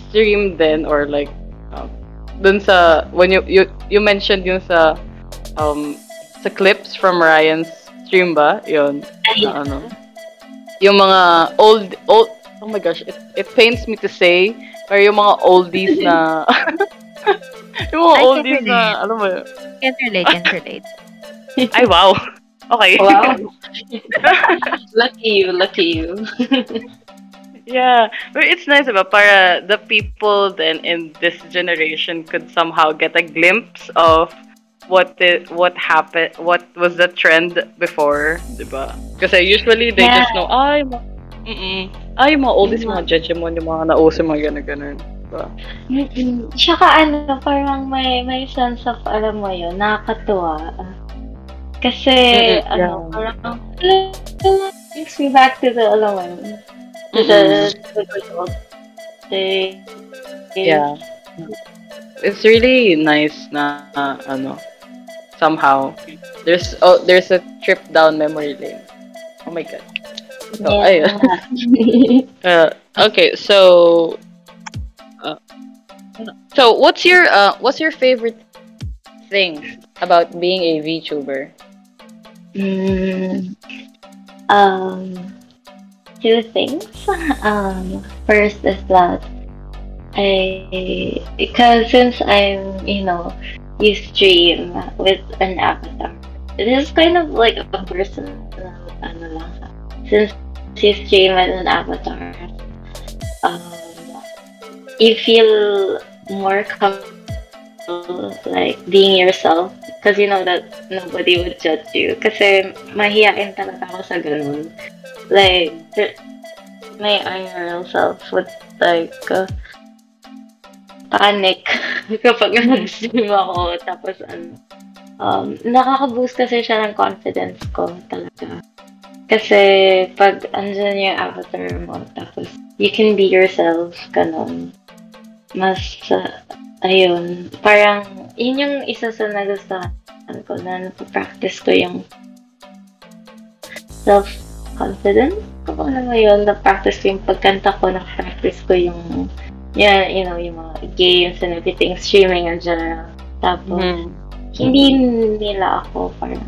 stream then or like um, dun sa when you you you mentioned yung sa um sa clips from Ryan's stream ba? Yun. Na, ano. Yung mga old old oh my gosh, it, it pains me to say pero yung mga oldies na yung mga I can oldies na relate. alam mo yun. Can't relate, can't relate. Ay wow. Okay. Wow. Lucky you, lucky you. Yeah, but it's nice about para the people then in this generation could somehow get a glimpse of what the what happened, what was the trend before, diba? Kasi usually they Yeah. just know, ay, ma- mm ay, mga oldies, mga judgemon, yung mga nauso, mga gano'n-gano'n. Diba? Mm-mm. Tsaka ano, parang may may sense of, alam mo yun, nakakatuwa. Kasi, Mm-mm, ano, yeah. parang, takes me back to the, alam mo yun, to the, to the good old days. Yeah. It's really nice na, uh, ano, somehow, there's oh, there's a trip down memory lane. Oh my god. So, ayun. Uh, okay, so uh, so what's your uh what's your favorite thing about being a VTuber? Mm, um, two things. Um, first is that I, because since I'm, you know, you stream with an avatar, it is kind of like a personal, ano lang, since you stream with an avatar, um, you feel more comfortable, like, being yourself, because you know that nobody would judge you. Kasi mahihain talaga ako sa ganun. Like, my unreal self would, like, uh, panic kapag nag-stream ako. Tapos, ano, um, nakaka-boost kasi siya ng confidence ko talaga. Kasi, pag andyan yung avatar mo, tapos, you can be yourself, ganun. Mas, uh, ayun, parang, yun yung isa sa nagustuhan ko, na napapractice ko yung self-confidence. Kung ano mo yun, na-practice ko yung pagkanta ko, na-practice ko yung yeah, you know, yung mga games and everything, streaming in general. Tapos, Mhm. hindi nila ako parang,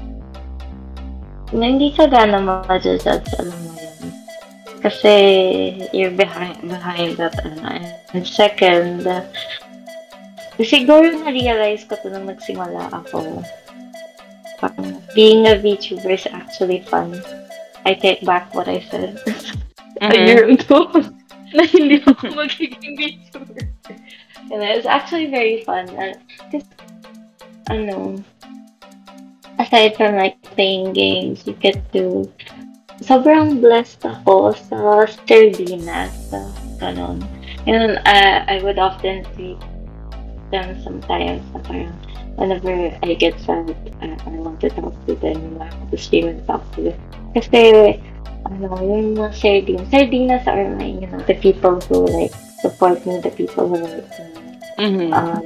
na hindi ka gana ma-judge, alam mo yun. Kasi, you're behind, behind that, ano. And second, uh, siguro na-realize ko to nung nagsimula ako. Parang, being a VTuber is actually fun. I take back what I said a Mhm. year ago. Na hindi ako magiging VTuber. And it's actually very fun. Because, ano, aside from like playing games, you get to, sobrang blessed ako sa Sardinas, sa ganon. And uh, I would often see them sometimes na parang whenever I get sad, I, I want to talk to them, I want to stream and talk to them. Kasi, ano, yung mga sardines. Sardinas are my, you know, the people who, like, support me, the people who, like, Mhm. um,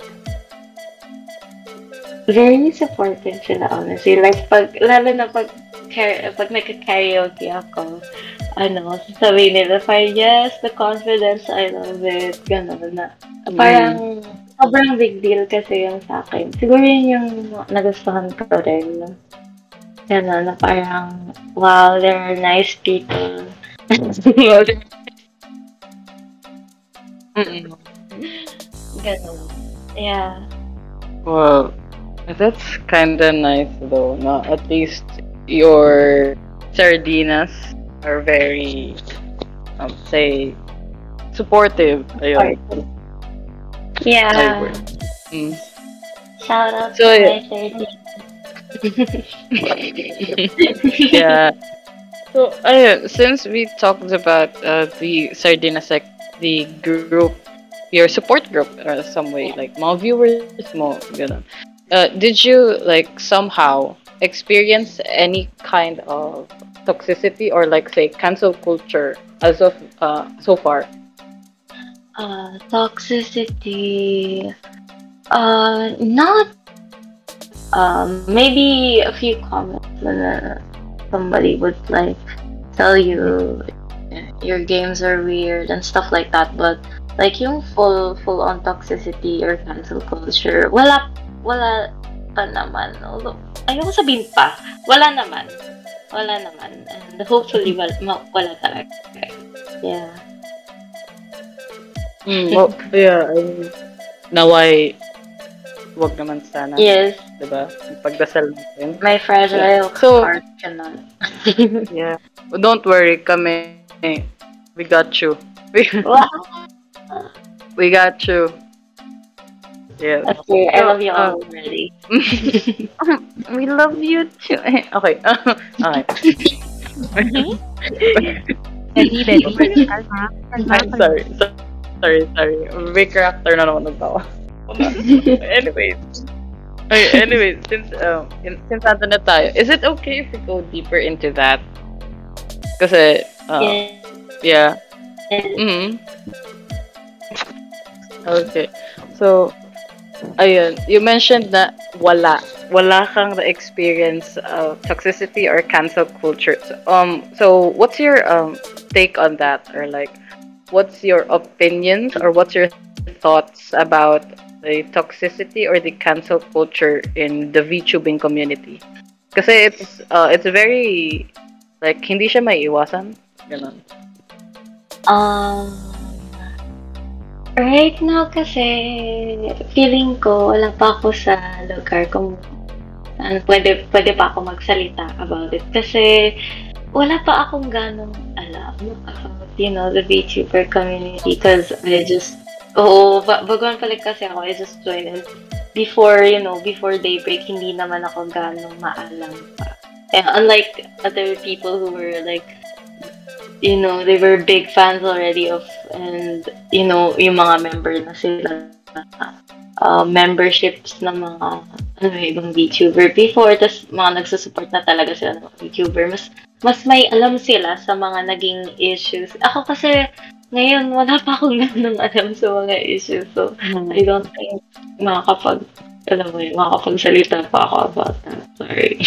very supportive sila, honestly. Like, pag, lalo na pag, car- pag nagka-karaoke ako, ano, sasabihin nila, parang, yes, the confidence, I love it, gano'n na. Parang, sobrang big deal kasi yung sa akin. Siguro yun yung nagustuhan ko rin. Gano'n, na parang, wow, there are nice people. Mm-mm. Gano'n. Yeah. Well, that's kinda nice though. No, at least your sardinas are very, um, say, supportive. Ayun. Yeah. Ay, word. Mm. Shout out So, to yeah. my thirteen. Yeah. So, ayun, since we talked about uh, the sardinas, like the group, your support group, or some way, like mga viewers mo, ganun. Uh, did you like somehow experience any kind of toxicity or like say cancel culture as of uh, so far? Uh, toxicity. Uh, not. Um, maybe a few comments when uh, somebody would like tell you your games are weird and stuff like that. But like yung full full on toxicity or cancel culture, wala wala pa naman. Although, ayoko sabihin pa, wala naman. Wala naman. And hopefully, wala, ma- wala talaga. Yeah. Mm, well, yeah, I mean, naway, wag naman sana. Yes. Diba? Pagdasal natin. My fragile Yeah. So- heart cannot. Yeah. Well, don't worry, kami, we got you. We, Wow. we got you. Yeah. Okay, I So, love you uh, all already. we love you too. Okay. Okay. Ready, ready. Kalma, kalma, I'm kalma. sorry. So- Sorry, sorry. May character na naman nagtawa. Anyways. Okay, anyways, since um, in, since nandun na tayo, is it okay if we go deeper into that? Kasi, uh, Yeah. yeah. Mm-hmm. Okay. So, ayun, you mentioned na wala. Wala kang the experience of toxicity or cancel culture. So, um, so what's your um take on that? Or like, what's your opinions or what's your thoughts about the toxicity or the cancel culture in the VTubing community? Kasi it's uh, it's very like hindi siya maiiwasan. Ganun. Um, right now kasi feeling ko wala pa ako sa lugar kung ano, pwede, pwede pa ako magsalita about it. Kasi wala pa akong ganong alam about, you know, the VTuber community because I just, oo, ba- baguhan pala kasi ako, I just joined and before, you know, before daybreak, hindi naman ako ganong maalam pa. And unlike other people who were like, you know, they were big fans already of, and, you know, yung mga member na sila, uh, memberships ng mga, ano, ibang VTuber before, tas mga nagsusupport na talaga sila ng mga VTuber, mas, mas may alam sila sa mga naging issues. Ako kasi, ngayon, wala pa akong ganun alam sa mga issues, so, I don't think makakapag, alam mo yun, makakapagsalita pa ako about that. Sorry.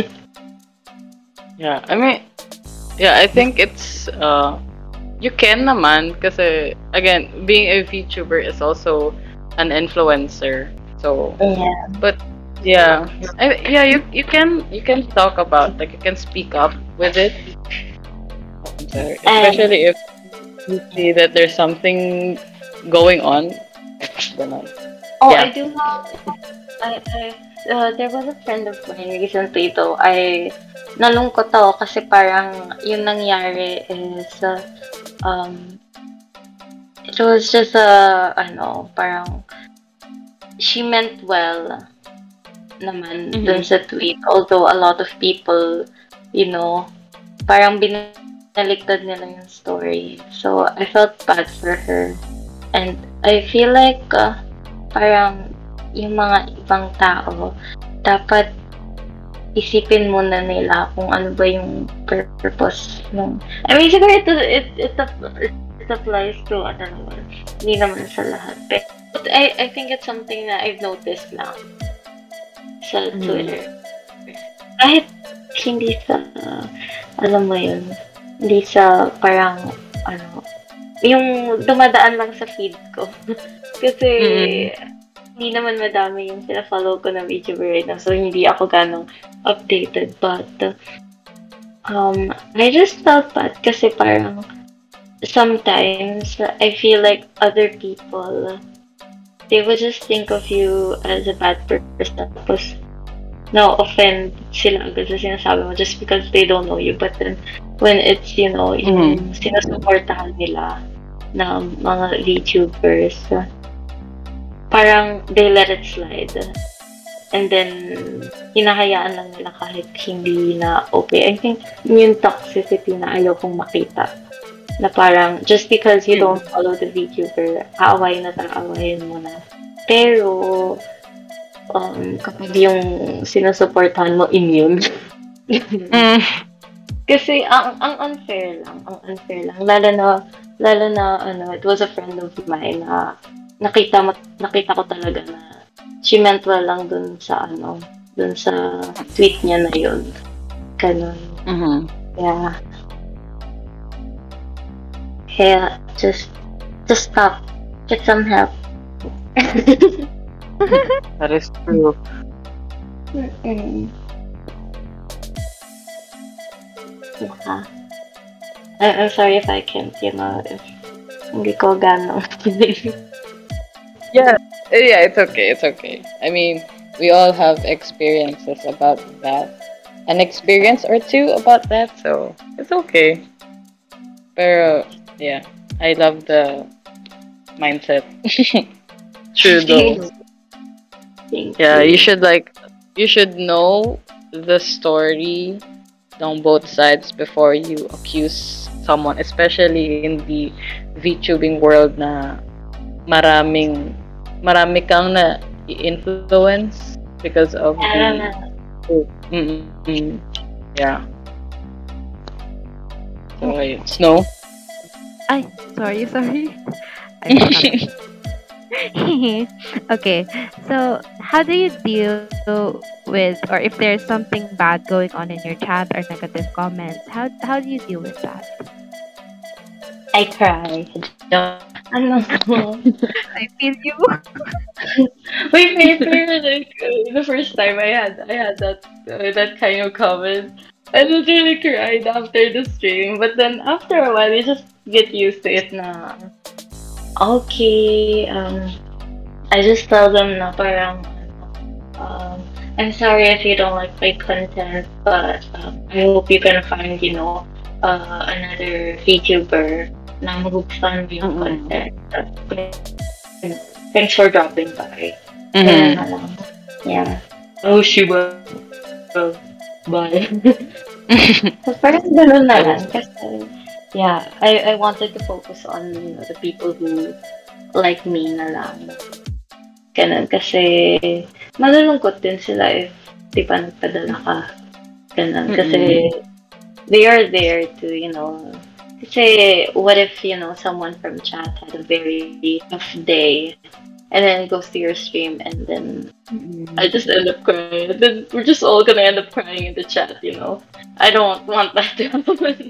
Yeah, I mean, yeah, I think it's uh, you can naman kasi again, being a VTuber is also an influencer. So, Yeah. but yeah, I, yeah, you you can you can talk about like you can speak up with it. I'm sorry. Especially if you see that there's something going on. Ganun. Oh, Yeah. I do have. I, I uh, there was a friend of mine recently though. I nalungkot ako kasi parang yung nangyari is uh, um it was just a ano parang she meant well naman Mhm. dun sa tweet, although a lot of people, you know, parang binaliktad nila yung story, so I felt bad for her. And I feel like uh, parang yung mga ibang tao dapat isipin muna nila kung ano ba yung purpose ng, I mean, siguro ito, it, it, it applies to ano naman, hindi naman sa lahat. But I, I think it's something na I've noticed now sa Mhm. Twitter. Kahit hindi sa, uh, alam mo yun, hindi sa parang, ano, yung dumadaan lang sa feed ko. Kasi, hindi naman madami yung sina-follow ko na VTuber right now, so hindi ako ganong updated. But, um, I just felt bad kasi parang, sometimes, I feel like other people, they would just think of you as a bad person. Tapos, na-offend sila agad sa sinasabi mo just because they don't know you. But then, when it's, you know, yung sinusuportahan nila na mga VTubers, parang they let it slide. And then, hinahayaan lang nila kahit hindi na okay. I think yung toxicity na ayaw kong makita. Na parang, just because you don't follow the VTuber, aaway na tang-aawayin mo na. Pero, um, kapag yung sinusuportahan mo, immune. Mm. Kasi, ang, ang unfair lang, ang unfair lang. Lalo na, lalo na, ano, it was a friend of mine na nakita, mo, nakita ko talaga na she meant well lang dun sa, ano, dun sa tweet niya na yun. Ganun. Mhm. Yeah. Kaya, just, just stop. Get some help. That is true. Mm-mm. Yeah. I- I'm sorry if I can't, you know, if hindi ko gano'ng Yeah, uh, yeah, it's okay, it's okay. I mean, we all have experiences about that. An experience or two about that, so it's okay. Pero, yeah, I love the mindset. True though. Thank Yeah, you you. should like, you should know the story on both sides before you accuse someone, especially in the VTubing world na maraming marami kang na influence because of the Ah, mm yeah. So ayun. Snow. Ay, sorry, sorry. I forgot. Okay, so how do you deal with, or if there's something bad going on in your chat or negative comments, how how do you deal with that? I cry. I don't know. I feel you. Wait, wait, wait, like uh, the first time I had I had that uh, that kind of comment, I literally cried after the stream. But then after a while, you just get used to it. Na okay, um, I just tell them na parang um, I'm sorry if you don't like my content, but um, I hope you can find you know uh, another VTuber na magugustuhan mo yung Mm-mm. content. Uh, Thanks for dropping by. Mhm. Kaya na lang. Yeah. Oh, Shiba. Oh, bye. So, parang ganun na lang. Kasi, yeah, I, I wanted to focus on you know, the people who like me na lang. Ganun. Kasi, malulungkot din sila if di pa nagpadala ka. Ganun. Kasi, they are there to, you know, kasi, what if, you know, someone from chat had a very tough day and then goes to your stream and then I just end up crying. And then we're just all gonna end up crying in the chat, you know. I don't want that to happen.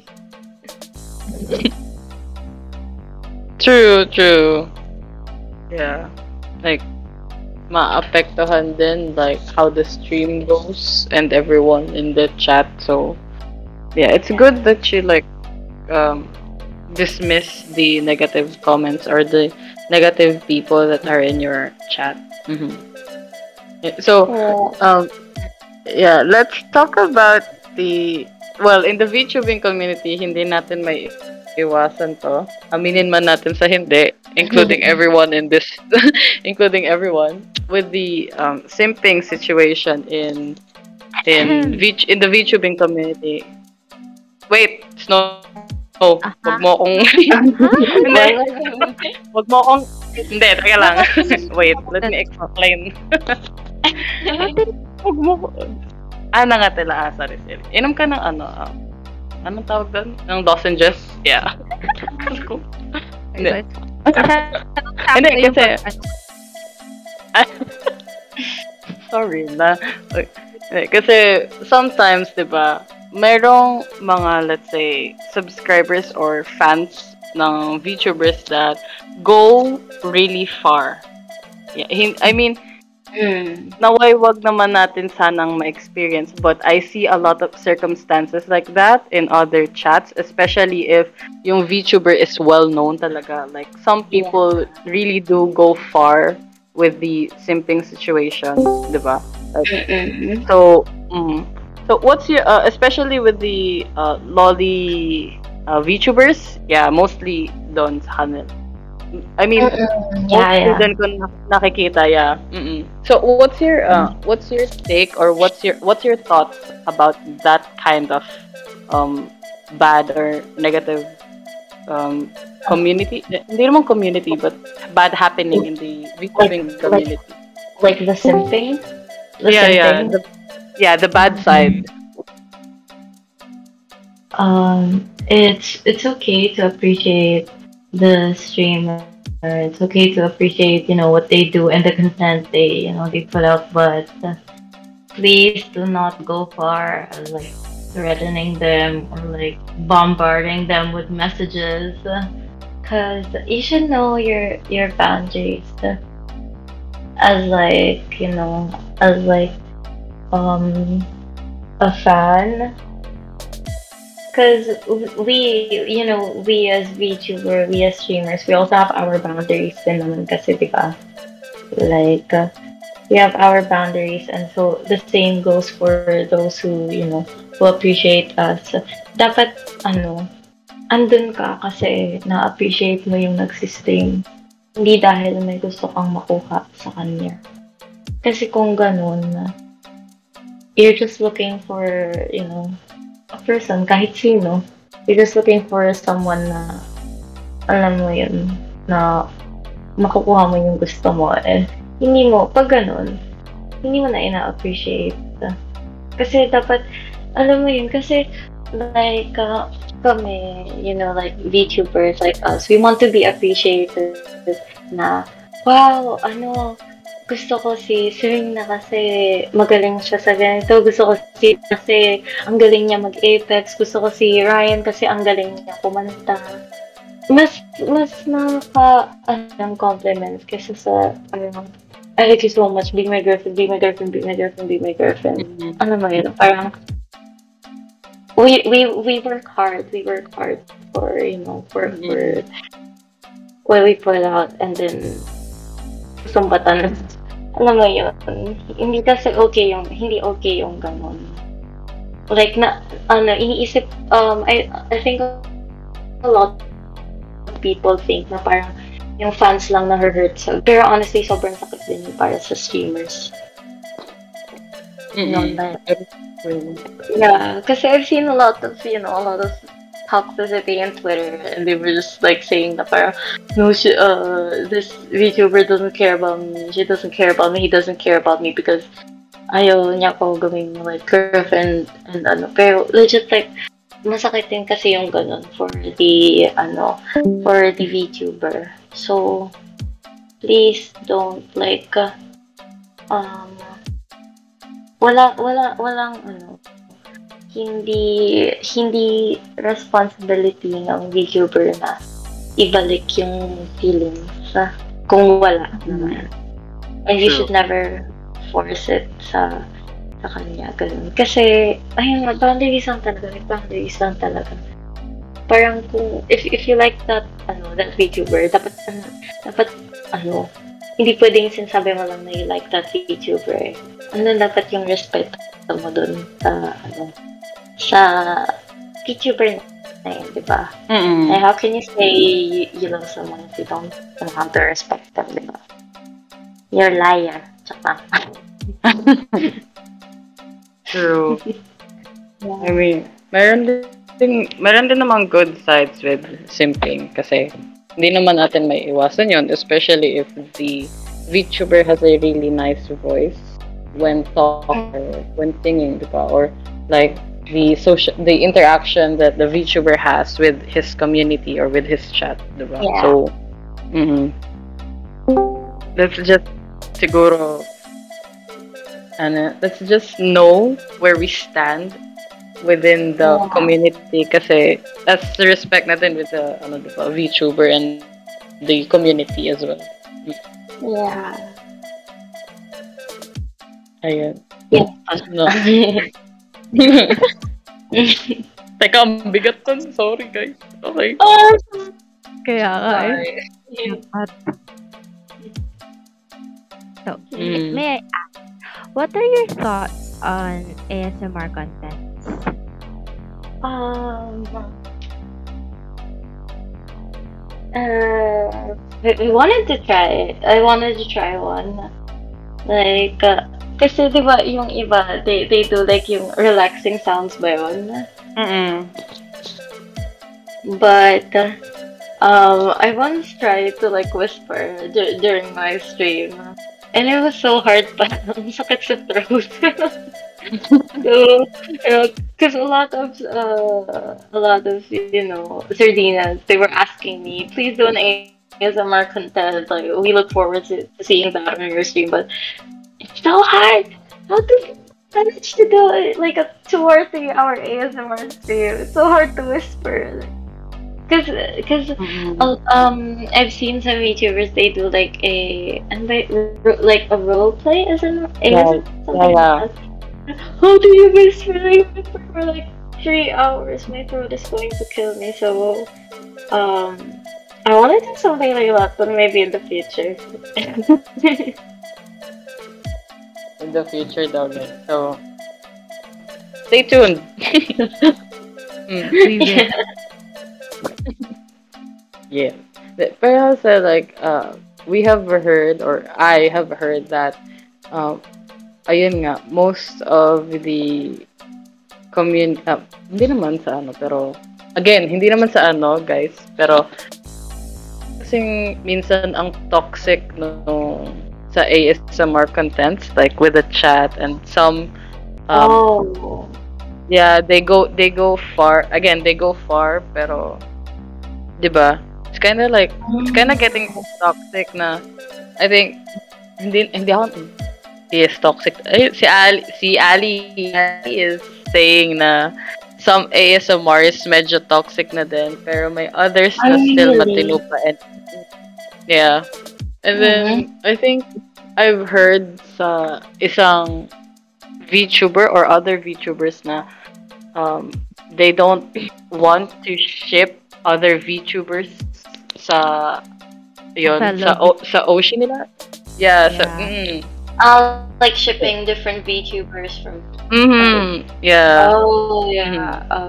True, true. Yeah. Like maapektuhan din like how the stream goes and everyone in the chat. So yeah, it's good that you like um dismiss the negative comments or the negative people that are in your chat. hmm So Yeah. um yeah, let's talk about the well in the VTubing community. Hindi natin may iwasan to. Aminin man natin sa hindi, including everyone in this, including everyone with the um, simping situation in in V in the VTubing community. Wait, Snow. Oh, wag mo akong hindi, wag mo akong hindi, teka lang. Wait, let me explain. Wag mo Ah, nangatila. Ah, sorry, sorry. Inom ka ng ano, ah, anong tawag doon? Ng lozenges? Yeah. Hindi. Hindi, kasi, sorry na. Hindi, kasi sometimes, di ba, merong mga, let's say, subscribers or fans ng VTubers that go really far. Yeah, hin- I mean, Mm. naway wag naman natin sanang ma-experience, but I see a lot of circumstances like that in other chats, especially if yung VTuber is well known talaga. Like some people really do go far with the simping situation, di ba? Like, Mm-mm. so, mm, so what's your, uh, especially with the uh, lolly uh, VTubers? Yeah, mostly doon sa kanila. I mean, Mm-mm. Yeah, mostly yeah. doon ko na- nakikita, yeah. Mm-mm. So, what's your uh, what's your take or what's your what's your thoughts about that kind of um bad or negative um community? Eh, Hindi naman community, but bad happening in the VTubing Like- community. Like the simping? The yeah, yeah, simping? the, yeah, the bad side. Um, it's it's okay to appreciate the streamer. It's okay to appreciate, you know, what they do and the content they, you know, they put out. But uh, please do not go far, uh, like threatening them or like bombarding them with messages. Cause you should know your your boundaries as like you know as like um a fan. Cause we you know we as VTuber, we as streamers, we also have our boundaries din naman kasi diba? Like uh, we have our boundaries, and so the same goes for those who you know who appreciate us. Dapat ano andun ka kasi na-appreciate mo yung nagsistream. Hindi dahil may gusto kang makuha sa kanya. Kasi kung ganun, you're just looking for, you know, a person, kahit sino. You're just looking for someone na, alam mo yun, na makukuha mo yung gusto mo. And hindi mo, pag ganun, hindi mo na ina-appreciate. Kasi dapat, alam mo yun, kasi like, uh, kami, you know, like VTubers like us, we want to be appreciated na, wow, ano, gusto ko si Serena kasi magaling siya sa ganito, gusto ko si kasi ang galing niya mag-Apex, gusto ko si Ryan kasi ang galing niya kumanta. Mas, mas nakaka, anong compliments kaysa sa, ano, I like you so much, be my girlfriend, be my girlfriend, be my girlfriend, be my girlfriend. Mm-hmm. Ano mo yun, parang, we we we work hard. We work hard for you know for mm-hmm. for what we put out, and then sumbatan. Alam mo yun, hindi kasi okay yung hindi okay yung ganon. Like na ano iniisip um I I think a lot of people think na parang yung fans lang na hurt sa, pero honestly sobrang sakit din yung para sa streamers. Mm-hmm. No, yeah, because I've seen a lot of, you know, a lot of toxicity on Twitter, and they were just like saying that, parang, no, she, uh, this VTuber doesn't care about me, she doesn't care about me, he doesn't care about me because ayaw niya ko gawing like girlfriend and ano. Pero legit like, masakit din kasi yung ganun for the, ano, for the VTuber. So, please don't like, uh, um, wala wala walang ano hindi hindi responsibility ng VTuber na ibalik yung feelings sa kung wala naman. And you should never force it sa sa kanya ganun. Kasi ayun, boundaries lang talaga, boundaries lang talaga. Parang kung if if you like that ano that VTuber, dapat ano, dapat ano hindi pwedeng sinasabi mo lang na you like that VTuber. Ano dapat yung respect mo dun sa, ano, sa VTuber na yun, di ba? Mm-mm. And how can you say you, you love someone if you don't know how to respect them, di ba? You're a liar. Tsaka. True. Yeah. I mean, meron din, meron din namang good sides with simping kasi hindi naman natin may iwasan yun, especially if the VTuber has a really nice voice when talking or when singing, diba? Or like the social, the interaction that the VTuber has with his community or with his chat, diba? Yeah. So, mm-hmm. let's just siguro, ano, let's just know where we stand within the yeah. community kasi that's the respect natin with the ano diba, VTuber and the community as well. Yeah. Ayun. Yeah. No. Teka, ang bigat nun. Sorry, guys. Okay. Oh, kaya nga eh. So, Mm. may I ask, what are your thoughts on A S M R content? Um, uh, we we wanted to try it. I wanted to try one. Like, uh, kasi diba yung iba, they, they do like yung relaxing sounds ba yun? Mm-mm. But, uh, um, I once tried to like whisper d- during my stream. And it was so hard pa. Ang sakit sa throat. So, you know, because a lot of, uh, a lot of, you know, sardinas, they were asking me, please do an A S M R content. Like, we look forward to seeing that on your stream, but it's so hard. How to manage to do it, like a two or three hour A S M R stream? It's so hard to whisper. Cause, cause, Mm-mm. uh, um, I've seen some YouTubers. They do like a, and like, ro- like a role play, isn't it? Yeah, Isn't yeah, something yeah. like that? How do you guys really whisper for like three hours? My throat is going to kill me. So, um, I want to do something like that, but maybe in the future. In the future daw, guys. So, stay tuned. Mm, We will. Yeah. yeah. The- But also, like, uh, we have heard, or I have heard that, um, ayun nga, most of the commun ah, hindi naman sa ano, pero, again, hindi naman sa ano, guys, pero, kasing minsan ang toxic nung sa A S M R contents, like with the chat and some, um, Oh. yeah, they go, they go far, again, they go far, pero, di ba? It's kind of like, it's kind of getting toxic na, I think, hindi, hindi ako, he is toxic. Ay, si Ali, si Ali, Ali is saying na some A S M R is medyo toxic na din, pero may others I na still matino really. pa. And, yeah. And then, Mm-hmm. I think, I've heard sa isang VTuber or other VTubers na um, they don't want to ship other VTubers sa yon sa Fellow. o, sa ocean nila. Yeah, sa Yeah. mm, Uh, like shipping different VTubers from. mhm, yeah. Oh Mhm. yeah. Uh,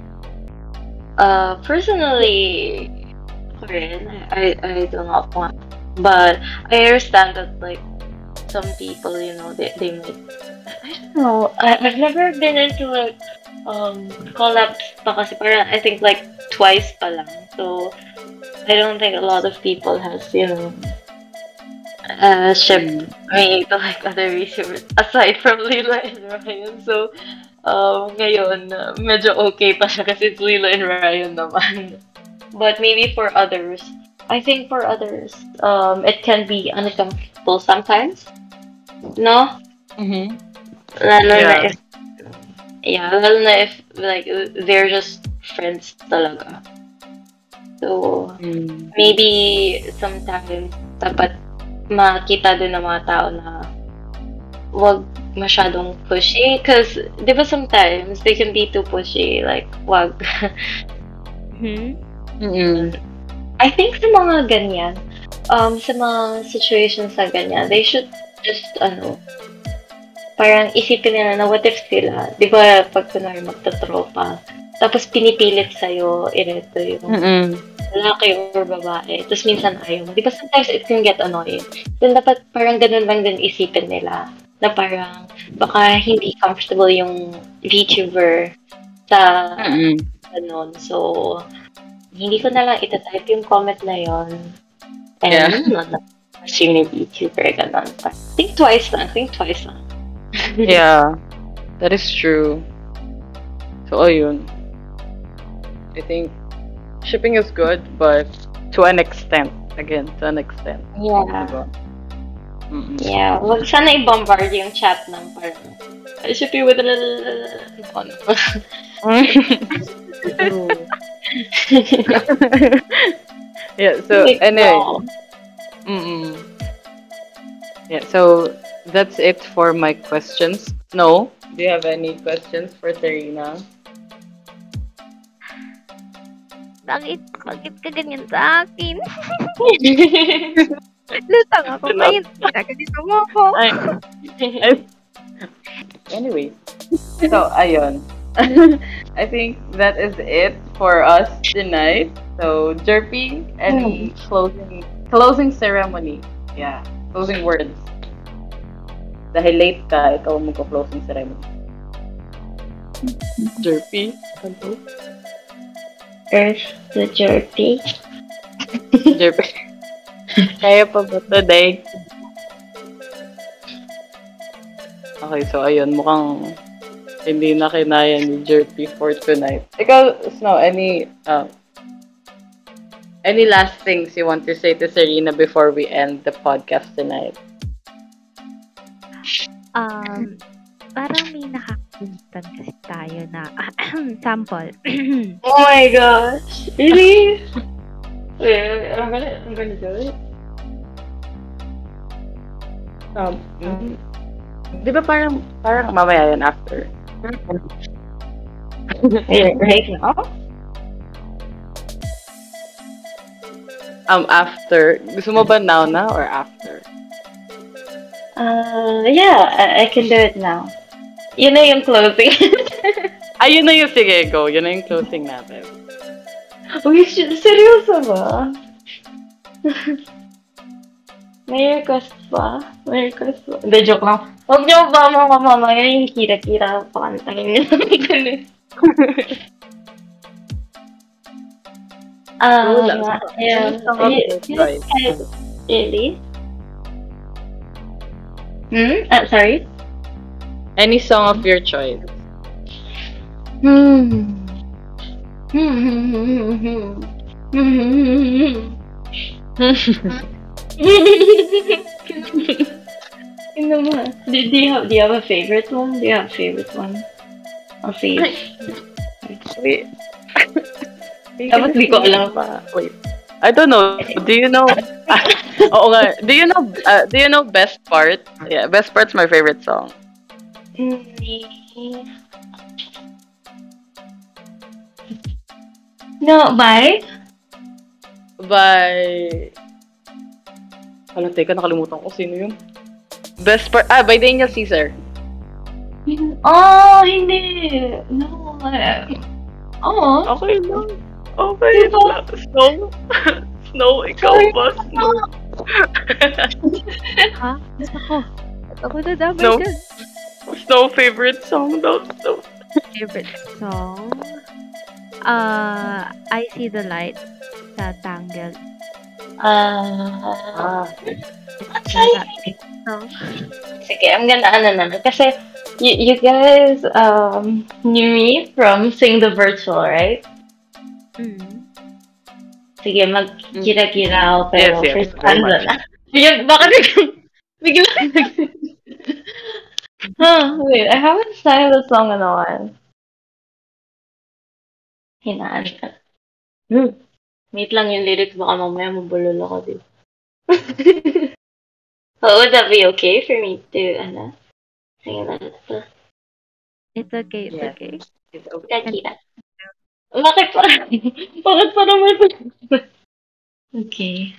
uh, personally, Korean, I I do not want, but I understand that like some people, you know, they they make. I don't know. I I've never been into like um collabs pa kasi parang I think like twice pa lang. So I don't think a lot of people has you know uh shipped Mm. me to like other resources aside from Lila and Ryan. So um ngayon uh, medyo okay pa siya kasi it's Lila and Ryan naman. But maybe for others, I think for others, um, it can be uncomfortable sometimes. No, Mhm. lalo na Yeah. if yeah, lalo na if like they're just friends talaga. So Mm. maybe sometimes dapat makita din ng mga tao na wag masyadong pushy because di ba sometimes they can be too pushy like wag. Hmm? Mm. I think sa mga ganyan, um, sa mga situations na ganyan, they should just, ano, parang isipin nila na what if sila, di ba, pag kunwari magtatropa, tapos pinipilit sa'yo, ireto yung Mm. lalaki or babae, tapos minsan ayaw mo. Di ba sometimes it can get annoying. Then dapat parang ganun lang din isipin nila, na parang baka hindi comfortable yung VTuber sa Mm. ganun. So, hindi ko na lang itatype yung comment na yon. And Yeah. not na assuming VTuber, ganun. Think twice lang, think twice lang. Yeah. That is true. So ayun. I think shipping is good, but to an extent. Again, to an extent. Yeah. Diba? Mm-mm. Yeah. Wag sana i-bombard yung chat ng parang, I should be with a ano. True. Yeah, so Like, anyway. no. Mm-mm. Yeah, so that's it for my questions. No? Do you have any questions for Serena? Bakit, bakit ka ganyan sa akin? Lutang ako ngayon. Pinagandito mo ako. Ay, ay, anyway. So, ayun. I think that is it for us tonight. So, Jerpy, any closing closing ceremony? Yeah, closing words. Dahil late ka, ikaw magko-closing ceremony. Jerpy? Hello? Earth to Jerpy. Jerpy. Kaya pa ba today? Okay, so ayun, mukhang hindi na kinaya ni Jerpy for tonight. Ikaw, Snow, any uh, any last things you want to say to Serena before we end the podcast tonight? Um, parang may nakakalimutan kasi tayo na sample. Oh my gosh. Really? Wait, I'm gonna, I'm gonna do it. Um, mm, di ba parang, parang mamaya yan after? Wait, right now? Um, after. Gusto mo ba now na or after? Uh, yeah, I, I can do it now. Yun na yung closing. Ayun na yung, sige, go. Yun na yung closing natin. Uy, sh- seryoso ba? May request ba? May request ba? Hindi, joke lang. Huwag niyo ba mga mamaya yung kira-kira pakantayin niyo. Ah, Wala. yeah. Any song of Y- your you choice. said, really? Hmm? Ah, sorry? Any song of your choice. Hmm. Hmm. Hmm. Hmm. Hmm. Hmm. Ano ba? Do, do you have do you have a favorite one? Do you have a favorite one? A favorite? Wait. Dapat di ko alam. pa. Wait. I don't know. Do you know? Oo nga. Do you know? Uh, do you know Best Part? Yeah, Best Part's my favorite song. Hindi. No, bye? By... Alam, teka, nakalimutan ko. Sino yun? Best Part... Ah, by Daniel Caesar. Oh, hindi. No. eh. Oh. Okay lang. Okay Diba? lang. Snow? Snow, ikaw ba? Snow? Ha? Basta ko. Ako na damay No. dyan. Snow favorite song daw. Snow. Favorite song? Uh, I See the Light sa Tangled. Ah. Ah. Song. Sige, I'm gonna ano na. Kasi you, you guys um knew me from Sing the Virtual, right? Mm. Sige, magkira-kira ako pero Yes, yes, first very ano much. na. Bigyan, baka biglang, biglang nag- Huh, wait, I haven't sang the song in a while. Hinaan ka. Hmm. Wait lang yung lyrics, baka mamaya mabulol ako dito. Oh, would that be okay for me to, ano, sing a little? It's okay, it's Yes. okay. It's okay. Kira-kira. Bakit parang, bakit parang may Okay.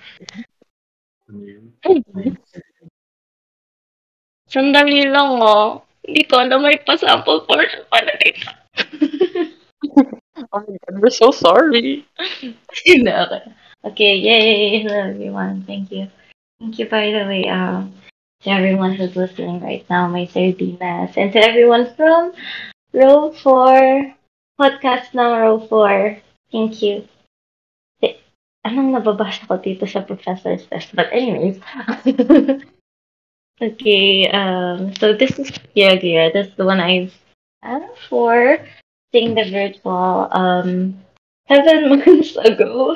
Sandali lang, oh. Hindi ko alam may pa-sample portion pala dito. Oh my God, we're so sorry. Hindi, okay. Okay, yay! Hello, everyone. Thank you. Thank you, by the way, um, to everyone who's listening right now, my sardinas, and to everyone from Row four, podcast ng Row four. Thank you. Eh, anong nababasa ko dito sa professor's test? But anyways. Okay, um, so this is Gira Gira. That's the one I've asked for. Sing the Virtual, um, seven months ago.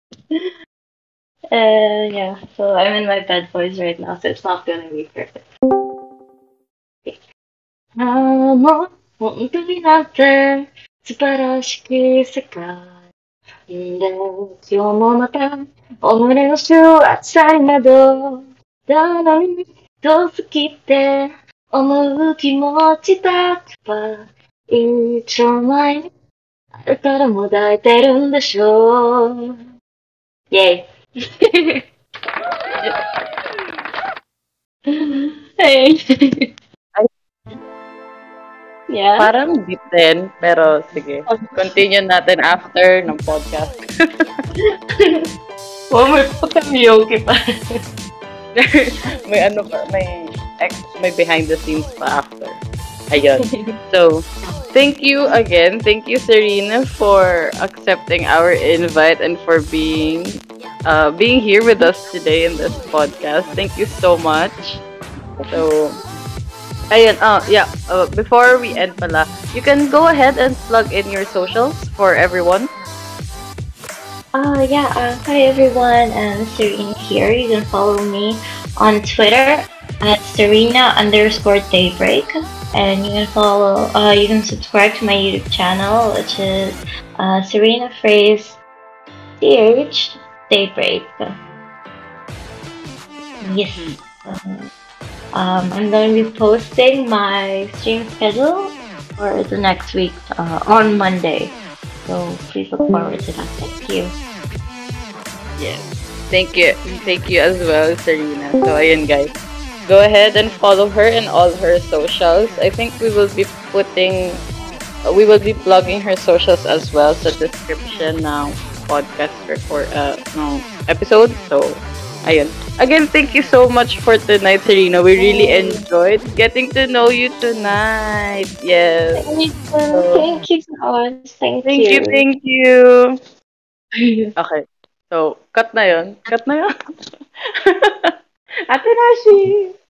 Uh, yeah, so I'm in my bed voice right now, so it's not gonna be perfect. Okay. ああ、もう、本当になって素晴らしき世界。で、今日もまた、己の週末など、だのに、どう好きって思う気持ちだけは、一丁前にあるからもだえてるんでしょう。イェイ。Hey. Yeah. Parang deep din, pero sige. Continue natin after ng podcast. Oh, may pagka-karaoke pa. May ano pa, may ex, may behind the scenes pa after. Ayun. So, thank you again. Thank you, Serena, for accepting our invite and for being uh, being here with us today in this podcast. Thank you so much. So, ayun, uh, yeah, uh, before we end pala, you can go ahead and plug in your socials for everyone. Uh, yeah, uh, hi everyone, um, Serena here. You can follow me on Twitter at Serena underscore Daybreak. And you can follow, uh, you can subscribe to my YouTube channel, which is uh, Serena Phrase C H Daybreak. Yes. Um, um, I'm going to be posting my stream schedule for the next week uh, on Monday. So please look forward to that. Thank you. Yes. Thank you. Thank you as well, Serena. So, ayun guys. Go ahead and follow her in all her socials. I think we will be putting, uh, we will be plugging her socials as well sa description ng podcast record, uh, no, episode. So, ayun. Again, thank you so much for tonight, Serena. We really enjoyed getting to know you tonight. Yes. Thank you. So, Thank you so much. Thank thank you, you. thank you. Okay. So, cut na yun. Cut na yun. Ate Nashi!